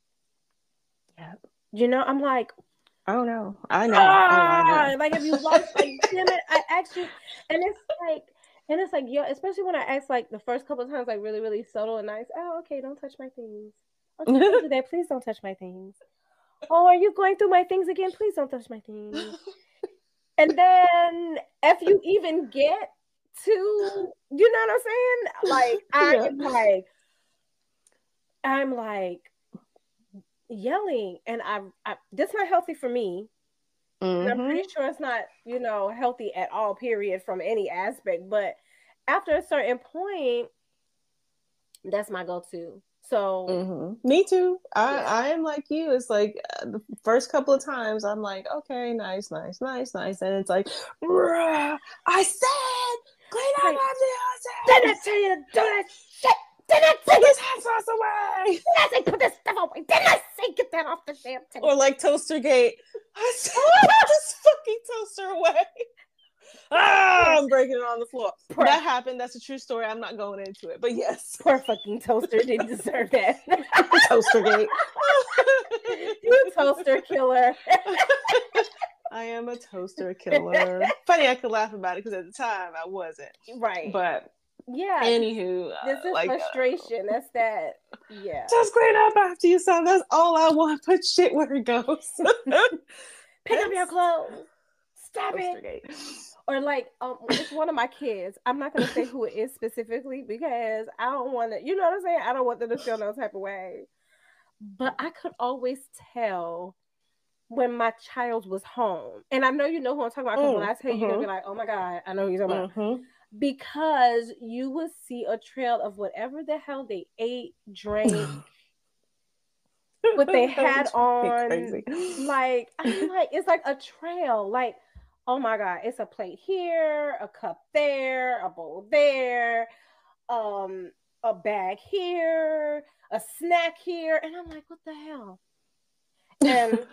Yeah. You know, I'm like, oh no, I know. Like, if you lost, like, damn it, I asked you, and it's like, yeah, especially when I ask, like, the first couple of times, like, really, really subtle and nice. Oh, okay, don't touch my things. Okay, don't do that. Please don't touch my things. Oh, are you going through my things again? Please don't touch my things. And then if you even get to, you know what I'm saying? Like, I'm like yelling, and I that's not healthy for me. And I'm pretty sure it's not, healthy at all, period, from any aspect. But after a certain point, that's my go-to. So me too. I am like you. It's like the first couple of times I'm like, okay, nice, and it's like, I said, clean up after yourself. Didn't I tell you to do that shit? Didn't I say this hot sauce away? Didn't I say put this stuff away? Didn't I say get that off the damn table? Or like Toastergate. I said put this fucking toaster away. I'm breaking it on the floor. That happened. That's a true story. I'm not going into it, but yes. Poor fucking toaster didn't deserve that. Toastergate. You toaster killer. I am a toaster killer. Funny, I could laugh about it because at the time I wasn't. Right. But yeah. Anywho, this is like, frustration. That's that. Yeah. Just clean up after yourself. That's all I want. Put shit where it goes. Pick up your clothes. Stop it. Or like, it's one of my kids. I'm not gonna say who it is specifically because I don't want to. You know what I'm saying? I don't want them to feel no type of way. But I could always tell when my child was home, and I know you know who I'm talking about. Because when I tell you, you're gonna be like, "Oh my god, I know who you're talking about." Because you would see a trail of whatever the hell they ate, drank, what they had on. Like, I'm like, it's like a trail. Like, oh my god, it's a plate here, a cup there, a bowl there, a bag here, a snack here, and I'm like, what the hell? And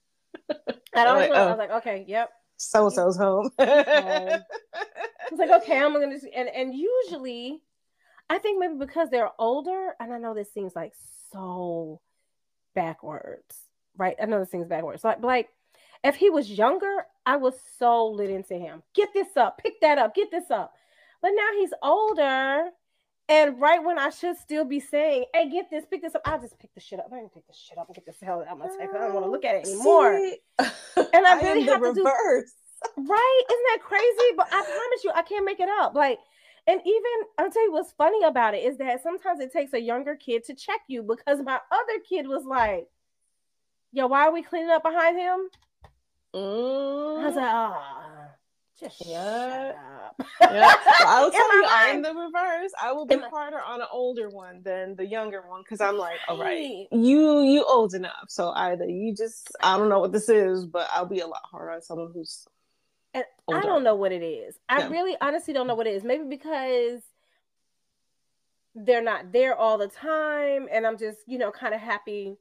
I was like, okay, yep. So-and-so's home. I was like, okay, I'm gonna just, and usually I think maybe because they're older, and I know this seems like so backwards, right? I know this seems backwards. Like if he was younger, I was so lit into him. Get this up, pick that up, get this up. But now he's older, and right when I should still be saying, hey, get this, pick this up, I'll just pick the shit up. I can pick this shit up and get this hell out of my tech. I don't want to look at it anymore. And I really have to reverse. Right? Isn't that crazy? But I promise you, I can't make it up. Like, and even, I'll tell you what's funny about it is that sometimes it takes a younger kid to check you, because my other kid was like, yo, why are we cleaning up behind him? I was like, just shut up. I'll tell you, I'm the reverse. I will be harder on an older one than the younger one, because I'm like, all right, you old enough. So either you just, I don't know what this is, but I'll be a lot harder on someone who's older. I don't know what it is. I really honestly don't know what it is. Maybe because they're not there all the time, and I'm just, kind of happy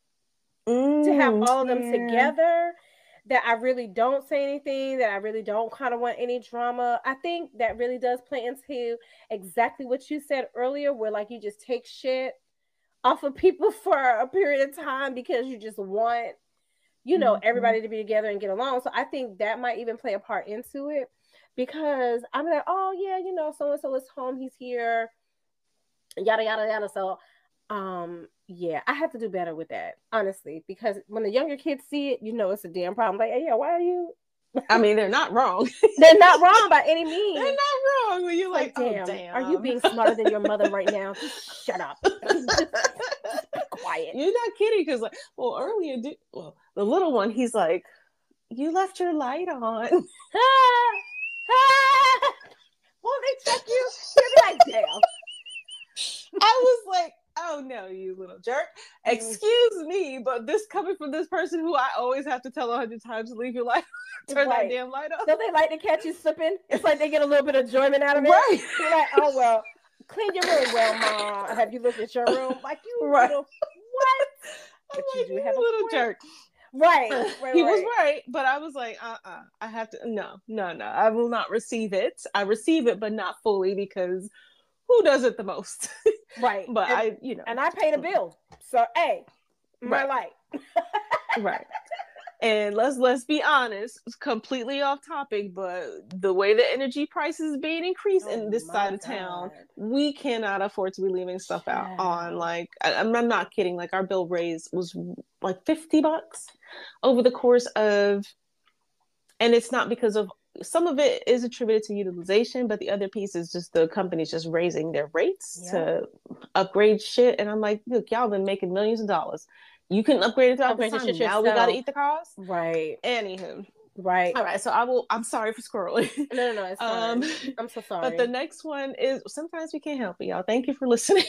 to have all of them together, that I really don't say anything, that I really don't kind of want any drama. I think that really does play into exactly what you said earlier, where like you just take shit off of people for a period of time because you just want, everybody to be together and get along. So I think that might even play a part into it, because I'm like, oh yeah, so-and-so is home, he's here, yada, yada, yada. So, Yeah, I have to do better with that, honestly, because when the younger kids see it, it's a damn problem. Like, hey, yeah, why are you? I mean, they're not wrong. They're not wrong by any means. They're not wrong. When you're like, damn, oh, damn. Are you being smarter than your mother right now? Just shut up. just be quiet. You're not kidding, because earlier, the little one, he's like, you left your light on. Won't they check you? You'll be like, damn. I was like, oh no, you little jerk. Excuse me, but this coming from this person who I always have to tell 100 times to leave your light, turn that damn light off. Don't they like to catch you slipping? It's like they get a little bit of enjoyment out of it. Right. You're like, oh well, clean your room. Well, Mom, have you looked at your room? Like, you little what? But you do have a little jerk. Right. He was right, but I was like, I have to, no, I will not receive it. I receive it, but not fully, because who does it the most? Right. But and I pay the bill. So, hey, my light. Right. And let's be honest, it's completely off topic, but the way the energy prices is being increased in this side of town, we cannot afford to be leaving stuff out on, like, I'm not kidding. Like, our bill raise was like $50 over the course of, and it's not because of, some of it is attributed to utilization, but the other piece is just the companies just raising their rates to upgrade shit. And I'm like, look, y'all been making millions of dollars. You couldn't upgrade it throughout the time. Now we got to eat the cost. Right. Anywho. Right. All right. So I'm sorry for scrolling. No, it's fine. I'm so sorry. But the next one is, sometimes we can't help it, y'all. Thank you for listening.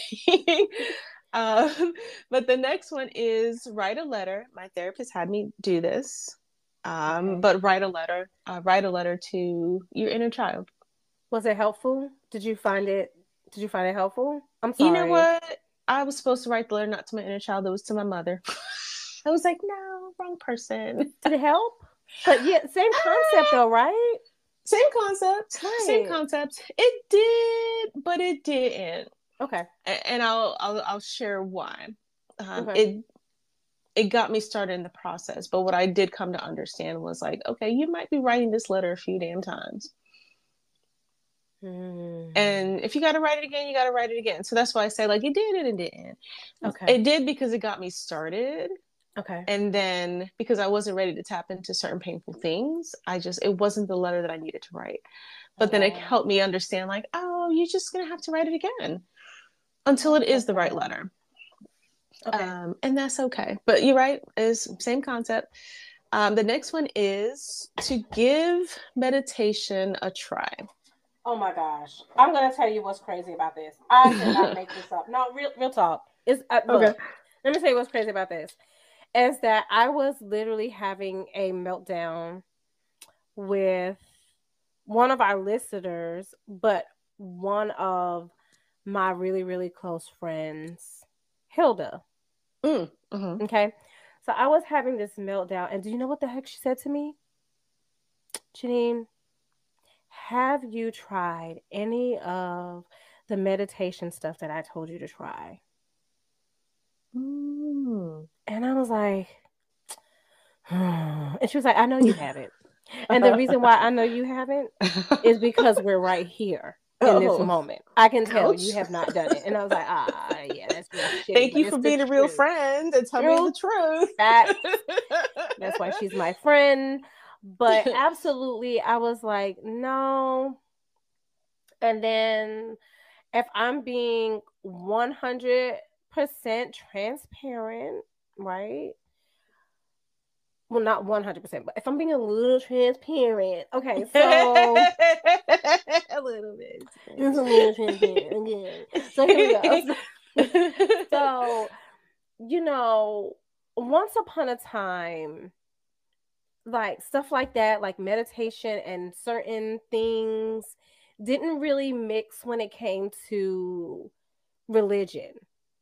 But the next one is write a letter. My therapist had me do this. But write a letter to your inner child. Was it helpful? Did you find it helpful? I'm sorry. You know what? I was supposed to write the letter not to my inner child, it was to my mother. I was like, no, wrong person. Did it help? But yeah, same concept though, right? Same concept. Right. Same concept. It did, but it didn't. Okay. And I'll share why. It got me started in the process. But what I did come to understand was like, okay, you might be writing this letter a few damn times. And if you got to write it again, you got to write it again. So that's why I say, like, it did and it didn't. Okay. It did because it got me started. Okay. And then because I wasn't ready to tap into certain painful things, it wasn't the letter that I needed to write. But then it helped me understand, like, oh, you're just going to have to write it again until it is the right letter. Okay. And that's okay. But you're right, is same concept. The next one is to give meditation a try. Oh my gosh. I'm going to tell you what's crazy about this. I did not make this up. No, real talk. It's okay. Look, let me tell you what's crazy about this. Is that I was literally having a meltdown with one of our listeners, but one of my really, really close friends, Hilda. Okay. So I was having this meltdown, and do you know what the heck she said to me? Janine, have you tried any of the meditation stuff that I told you to try? And I was like, and she was like, I know you haven't. And the reason why I know you haven't is because we're right here in this moment. I can tell you have not done it. And I was like, yeah, that's real shitty. Thank you for being a real friend and telling me the truth. That's why she's my friend. But absolutely, I was like, no. And then if I'm being 100% transparent, right? Well, not 100%, but if I'm being a little transparent, okay, so a little bit. It's a little transparent again. So here we go. So, once upon a time, like stuff like that, like meditation and certain things didn't really mix when it came to religion.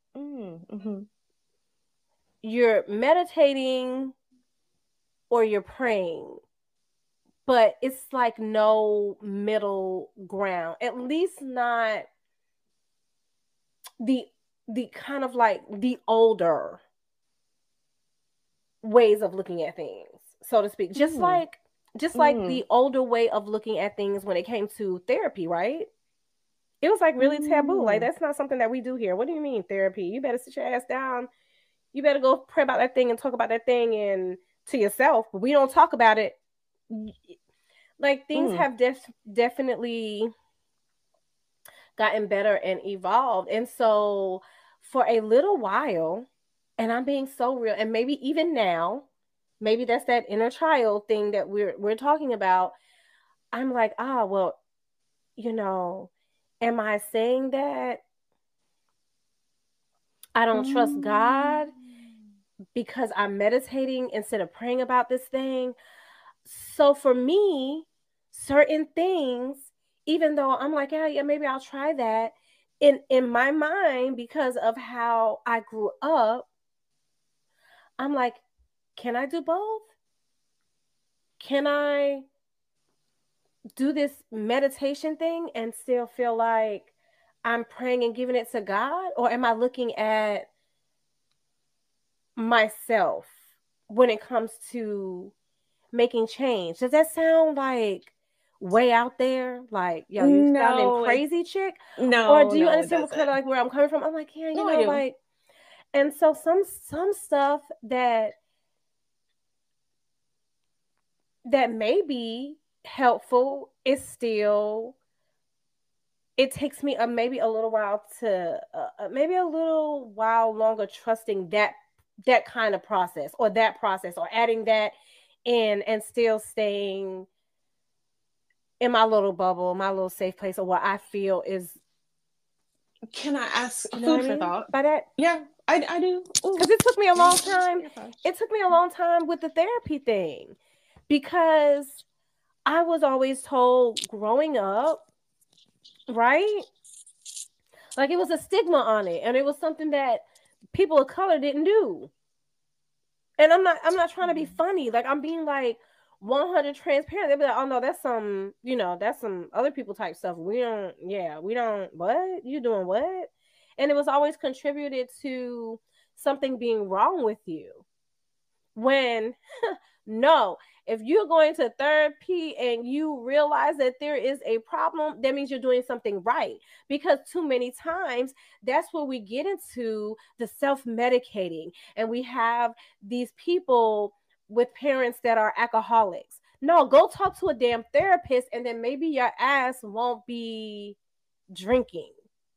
You're meditating or you're praying, but it's like no middle ground, at least not the kind of like the older ways of looking at things, so to speak. Just like the older way of looking at things when it came to therapy, right? It was like really taboo. Like, that's not something that we do here. What do you mean therapy? You better sit your ass down. You better go pray about that thing and talk about that thing and to yourself. But we don't talk about it. Like, things have definitely gotten better and evolved. And so for a little while, and I'm being so real, and maybe even now, maybe that's that inner child thing that we're talking about. I'm like, well, am I saying that I don't trust God because I'm meditating instead of praying about this thing? So for me, certain things, even though I'm like, yeah, maybe I'll try that, in my mind, because of how I grew up, I'm like, can I do both? Can I do this meditation thing and still feel like I'm praying and giving it to God? Or am I looking at myself when it comes to making change? Does that sound like way out there? Like, yo, you sounding crazy, chick? Or do you understand what kind of like where I'm coming from? I'm like, yeah, like, and so some stuff that may be helpful is still, it takes me maybe a little while to maybe a little while longer trusting that kind of process or adding that in and still staying in my little bubble, my little safe place, or what I feel is. Can I ask food for thought? By that? Yeah, I do. Because it took me a long time. It took me a long time with the therapy thing, because I was always told growing up, right? Like, it was a stigma on it, and it was something that people of color didn't do. And I'm not trying to be funny. Like, I'm being like 100 transparent. They'll be like, oh no, that's some, that's some other people type stuff. We don't, what? You doing what? And it was always contributed to something being wrong with you. When, no, if you're going to therapy and you realize that there is a problem, that means you're doing something right. Because too many times, that's where we get into the self-medicating. And we have these people with parents that are alcoholics. No, go talk to a damn therapist, and then maybe your ass won't be drinking.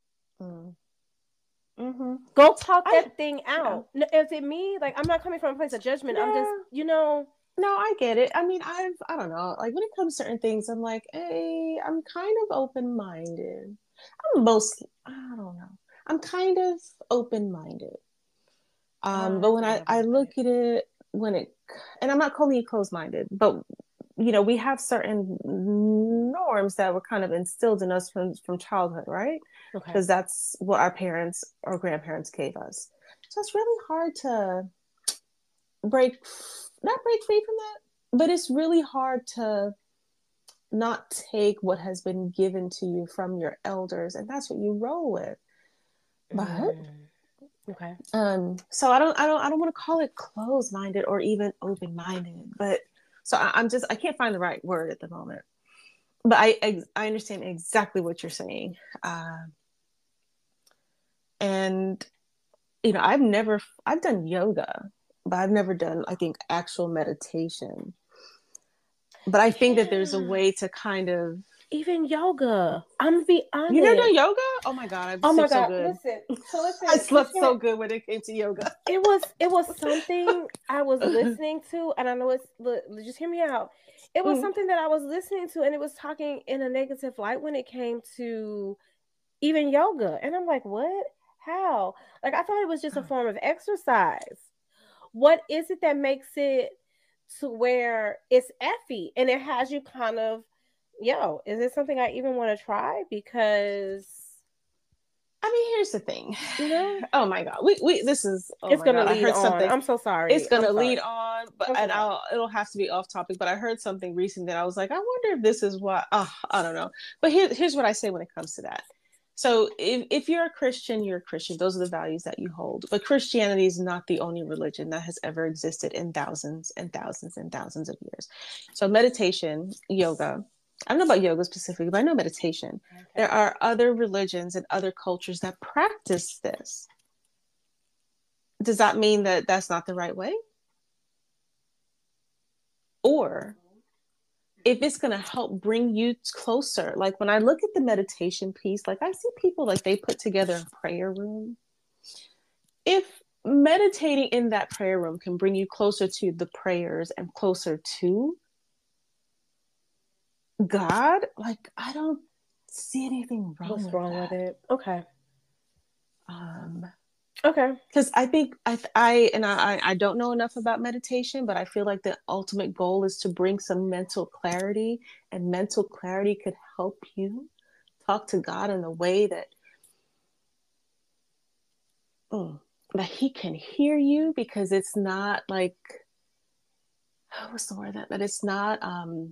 Go talk that thing out. Yeah. Is it me? Like, I'm not coming from a place of judgment. Yeah. I'm just, No, I get it. I mean, I don't know. Like, when it comes to certain things, I'm like, hey, I'm kind of open-minded. I don't know. I'm kind of open-minded. But when I look at it, and I'm not calling you closed-minded, but we have certain norms that were kind of instilled in us from childhood, right? Because that's what our parents or grandparents gave us. So it's really hard to not break free from that, but it's really hard to not take what has been given to you from your elders, and that's what you roll with. But so I don't want to call it closed-minded or even open-minded, but so I can't find the right word at the moment. But I understand exactly what you're saying. And I've done yoga, but I've never done, I think, actual meditation. But I think that there's a way to kind of, even yoga. I'm gonna be honest. You never done yoga? Oh my God! So good. Listen. I slept so good when it came to yoga. It was something I was listening to, and I know just hear me out. It was something that I was listening to, and it was talking in a negative light when it came to even yoga, and I'm like, what? How? Like, I thought it was just a form of exercise. What is it that makes it to where it's effy and it has you kind of, is it something I even want to try? Because I mean, here's the thing. Oh my God, this is. It's gonna lead on. I'm so sorry. It's gonna lead on, but it'll have to be off topic. But I heard something recently that I was like, I wonder if this is what. I don't know. But here's what I say when it comes to that. So if you're a Christian, you're a Christian. Those are the values that you hold. But Christianity is not the only religion that has ever existed in thousands and thousands and thousands of years. So meditation, yoga, I don't know about yoga specifically, but I know meditation. Okay. There are other religions and other cultures that practice this. Does that mean that that's not the right way? Or if it's going to help bring you closer, like when I look at the meditation piece, like I see people like they put together a prayer room. If meditating in that prayer room can bring you closer to the prayers and closer to God, like I don't see anything wrong What's with wrong that. with it? Okay. Um, Okay. because I think I don't know enough about meditation, but I feel like the ultimate goal is to bring some mental clarity, and mental clarity could help you talk to God in a way that that He can hear you, because it's not like, what's the word, that it's not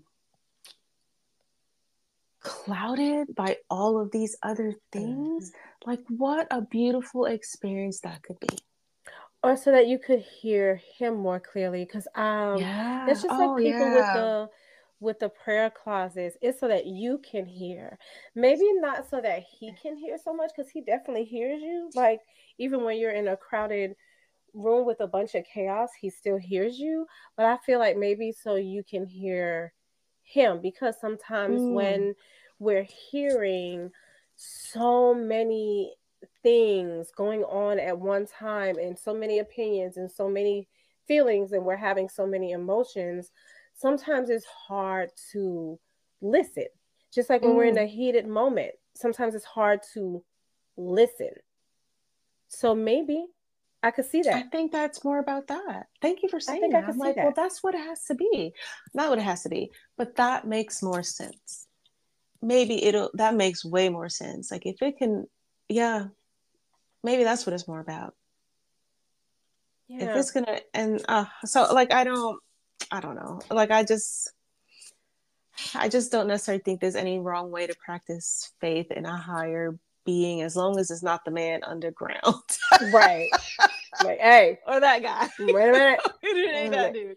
clouded by all of these other things. Like what a beautiful experience that could be. Or so that you could hear him more clearly, because Yeah. that's just like Oh people yeah. with the prayer closets. It's so that you can hear, maybe not so that he can hear so much, because he definitely hears you. Like even when you're in a crowded room with a bunch of chaos, he still hears you. But I feel like maybe so you can hear him, because sometimes when we're hearing so many things going on at one time, and so many opinions and so many feelings, and we're having so many emotions, sometimes it's hard to listen. Just like when we're in a heated moment, sometimes it's hard to listen. So maybe I could see I that. think that's more about that. Thank you for I saying think I that. could I'm see like, well, that. that's what it has to be. Not what it has to be, but that makes more sense. Maybe that makes way more sense. Like if it can, yeah, maybe that's what it's more about. If Yeah. it's gonna, and so like I don't know. Like I just don't necessarily think there's any wrong way to practice faith in a higher being, as long as it's not the man underground. Right. Like, hey, Or that guy. wait a minute. It ain't that Wait dude.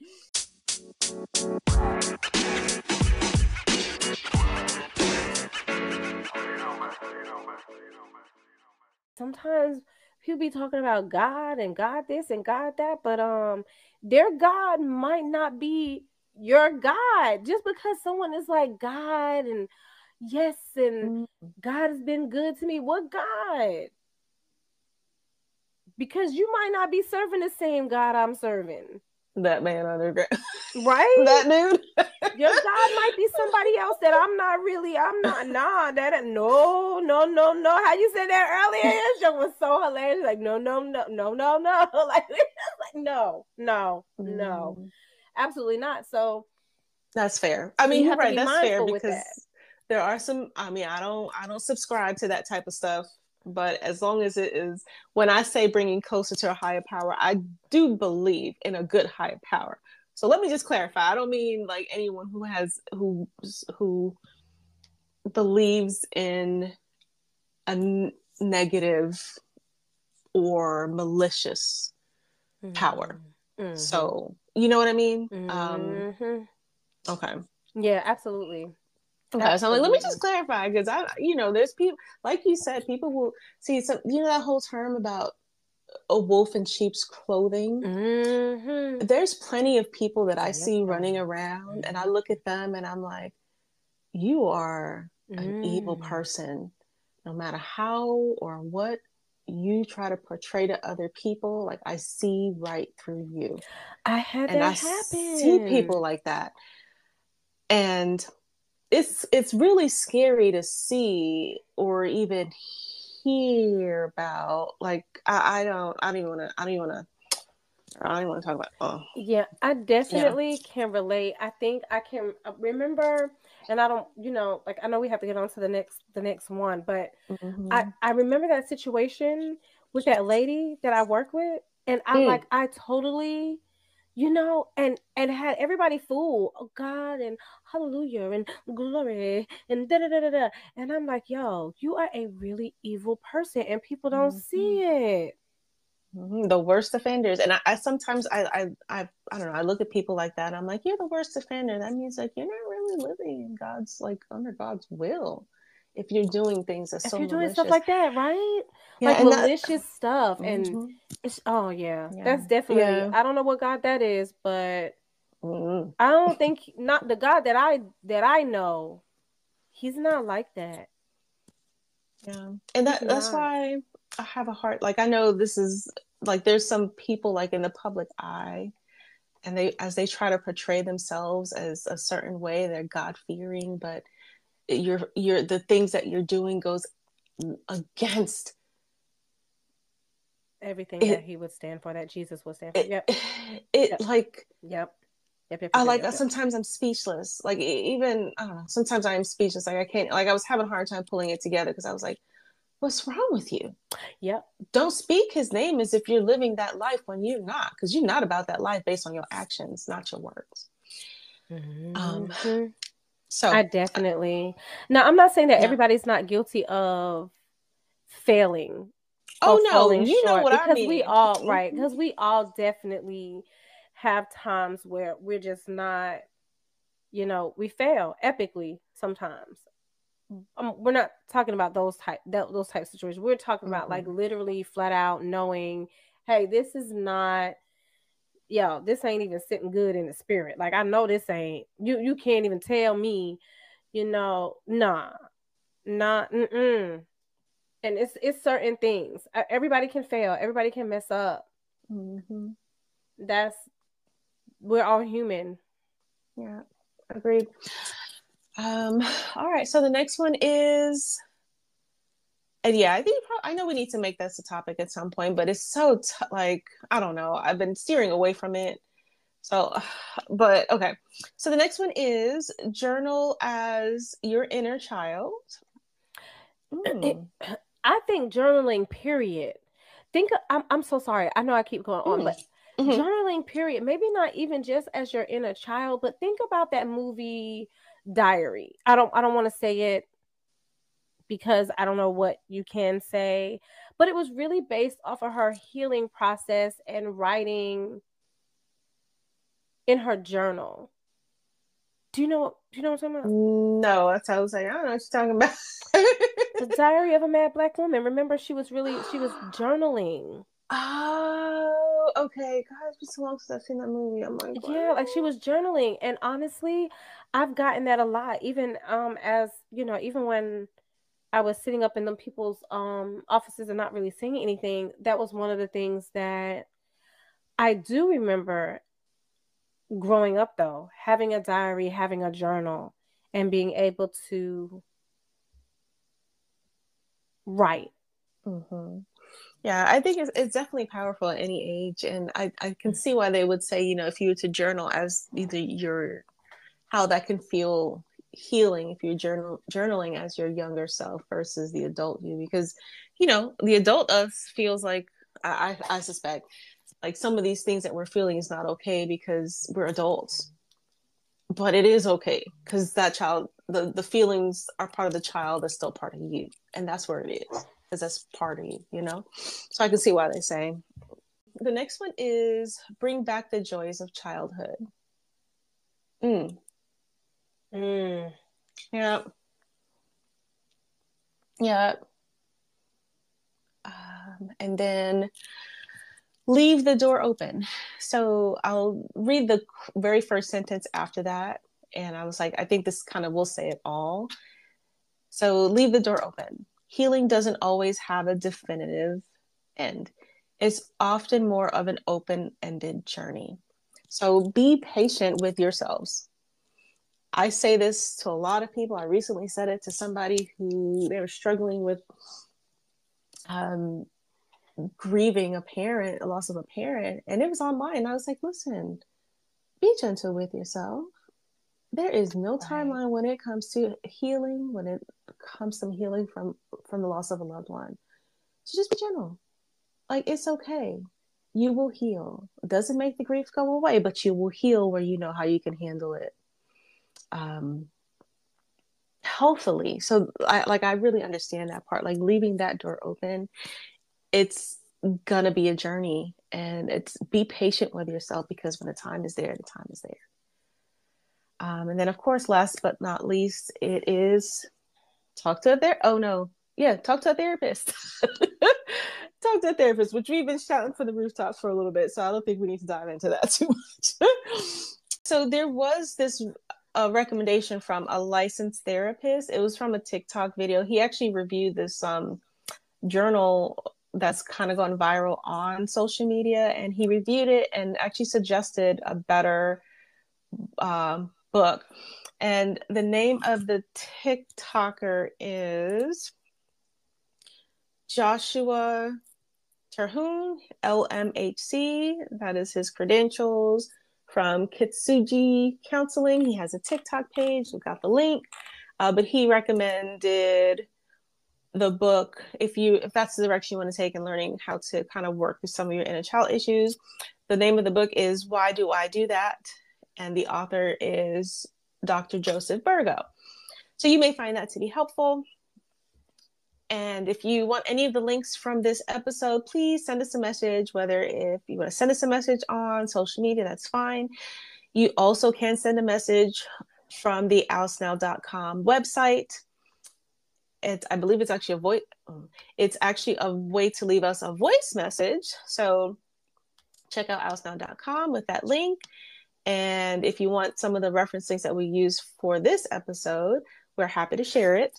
Sometimes people be talking about God and God this and God that, but their God might not be your God. Just because someone is like God and yes, and Mm, God has been good to me. What God? Because you might not be serving the same God I'm serving. that man underground. Right? That dude. Your God might be somebody else that I'm not, nah, no. How you said that earlier? That show was so hilarious. Like, no. Like, no. Mm, Absolutely not. So that's fair. I mean, you you're have to right. be That's fair, mindful with because that. there are some. I mean, I don't subscribe to that type of stuff. But as long as it is, when I say bringing closer to a higher power, I do believe in a good higher power. So let me just clarify. I don't mean like anyone who believes in a negative or malicious power. Mm-hmm. So you know what I mean? Mm-hmm. Okay. Yeah, absolutely. Okay, so I'm like, let me Absolutely. just clarify, because there's people, like you said, people will see some, that whole term about a wolf in sheep's clothing. Mm-hmm. There's plenty of people that I Yes, see running ma'am. around, and I look at them and I'm like, you are an evil Mm. person, no matter how or what you try to portray to other people. Like I see right through you, I had and that I see people happen. like that, and it's really scary to see or even hear about. Like I don't even want to I don't even want to talk about. Oh Yeah, I yeah. definitely can relate. I think I can remember, and I don't, like I know we have to get on to the next one, but I Mm-hmm. I remember that situation with that lady that I work with, and I totally, and had everybody fooled. Oh God, and hallelujah and glory and da da da da da. And I'm like, yo, you are a really evil person, and people don't Mm-hmm. see it. The worst offenders. And I sometimes I don't know, I look at people like that and I'm like, you're the worst offender. That means like you're not really living in God's, like, under God's will if you're doing things that's If so you're doing stuff malicious. like that, right? Yeah, Like and that malicious stuff. And mhm, it's, oh yeah, yeah. that's definitely, Yeah. I don't know what God that is, but Mhm. I don't think, not the God that I know, he's not like that. Yeah. And He's that's not. why I have a heart, like, I know this is like there's some people like in the public eye, and they, as they try to portray themselves as a certain way, they're God fearing, but you're the things that you're doing goes against Everything that it. he would stand for, that Jesus would stand for. it Yep. it Yep. like Yep. Yep. Yep. I Yep. Yep. like Yep. Yep. sometimes I'm speechless, like even I don't know, sometimes I am speechless, like I can't, like I was having a hard time pulling it together because I was like, what's wrong with you? Yep. Don't speak his name as if you're living that life when you're not, because you're not about that life based on your actions, not your words. um Mm-hmm. I so definitely. Now, I'm not saying that yeah. everybody's not guilty of failing or Oh no, falling you know short, what I because we mean. all, right, because we all definitely have times where we're just not, we fail epically sometimes. We're not talking about those type situations. We're talking about like Mm-hmm. literally flat out knowing, hey, this is not, yo, this ain't even sitting good in the spirit. Like, I know this ain't, you can't even tell me, nah, not, mm-mm. And it's certain things. Everybody can fail. Everybody can mess up. Mm-hmm. That's, we're all human. Yeah, agreed. All right, so the next one is, and yeah, I think I know we need to make this a topic at some point, but it's so like I don't know. I've been steering away from it. So, but okay. So the next one is journal as your inner child. Mm. I think journaling, period. I'm so sorry. I know I keep going on, Mm. but Mm-hmm. journaling, period. Maybe not even just as your inner child, but think about that movie Diary. I don't want to say it because I don't know what you can say, but it was really based off of her healing process and writing in her journal. Do you know what I'm talking about? No, that's how I was like, I don't know what you're talking about. The Diary of a Mad Black Woman. Remember, she was journaling. Oh, okay. God, it's been so long since I've seen that movie. I'm like, what? Yeah, like she was journaling. And honestly, I've gotten that a lot. Even as, even when I was sitting up in them people's offices and not really saying anything, that was one of the things that I do remember growing up, though, having a diary, having a journal, and being able to write. Mm-hmm. Yeah, I think it's definitely powerful at any age. And I can see why they would say, if you were to journal as either your, how that can feel healing if you're journaling as your younger self versus the adult you. Because, the adult us feels like, I suspect, like some of these things that we're feeling is not okay because we're adults. But it is okay because that child, the feelings are part of the child that's still part of you. And that's where it is because that's part of you. So I can see why they say. The next one is bring back the joys of childhood. Mm, Mm. yeah. Yeah. And then leave the door open. So I'll read the very first sentence after that. And I was like, I think this kind of will say it all. So leave the door open. Healing doesn't always have a definitive end. It's often more of an open-ended journey. So be patient with yourselves. I say this to a lot of people. I recently said it to somebody who they were struggling with um, grieving a parent, a loss of a parent, and it was online. I was like, listen, be gentle with yourself. There is no Right. timeline when it comes to healing, when it comes to healing from the loss of a loved one. So just be gentle. Like, it's okay. You will heal. It doesn't make the grief go away, but you will heal where you know how you can handle it. Um, Healthfully. So I really understand that part. Like leaving that door open. It's gonna be a journey, and it's be patient with yourself, because when the time is there, the time is there. And then, of course, last but not least, it is talk to a therapist. Talk to a therapist, which we've been shouting from the rooftops for a little bit, so I don't think we need to dive into that too much. So there was this recommendation from a licensed therapist. It was from a TikTok video. He actually reviewed this journal that's kind of gone viral on social media, and he reviewed it and actually suggested a better book. And the name of the TikToker is Joshua Terhune, LMHC. That is his credentials, from Kitsuji Counseling. He has a TikTok page. We've got the link. But he recommended the book, if that's the direction you want to take in learning how to kind of work with some of your inner child issues. The name of the book is Why Do I Do That? And the author is Dr. Joseph Burgo. So you may find that to be helpful. And if you want any of the links from this episode, please send us a message. Whether if you want to send us a message on social media, that's fine. You also can send a message from the ousnow.com website. I believe it's actually it's actually a way to leave us a voice message. So check out ousnow.com with that link. And if you want some of the references that we use for this episode, we're happy to share it.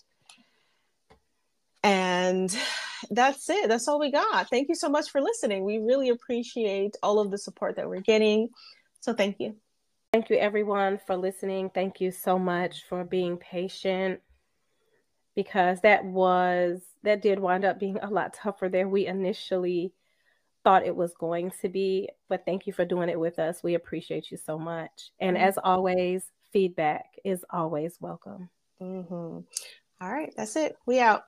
And that's it. That's all we got. Thank you so much for listening. We really appreciate all of the support that we're getting. So thank you. Thank you, everyone, for listening. Thank you so much for being patient, because that did wind up being a lot tougher than we initially thought it was going to be. But thank you for doing it with us. We appreciate you so much. And as always, feedback is always welcome. Mm-hmm. All right, that's it. We out.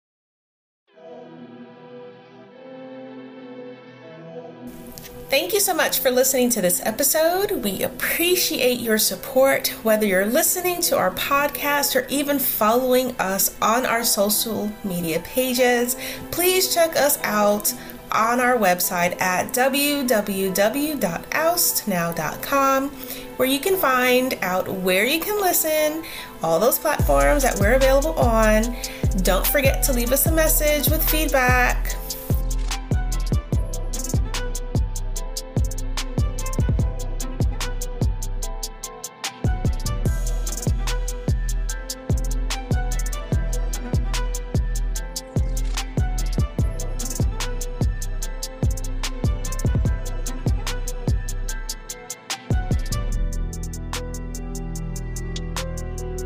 Thank you so much for listening to this episode. We appreciate your support, whether you're listening to our podcast or even following us on our social media pages. Please check us out on our website at www.oustnow.com, where you can find out where you can listen, all those platforms that we're available on. Don't forget to leave us a message with feedback.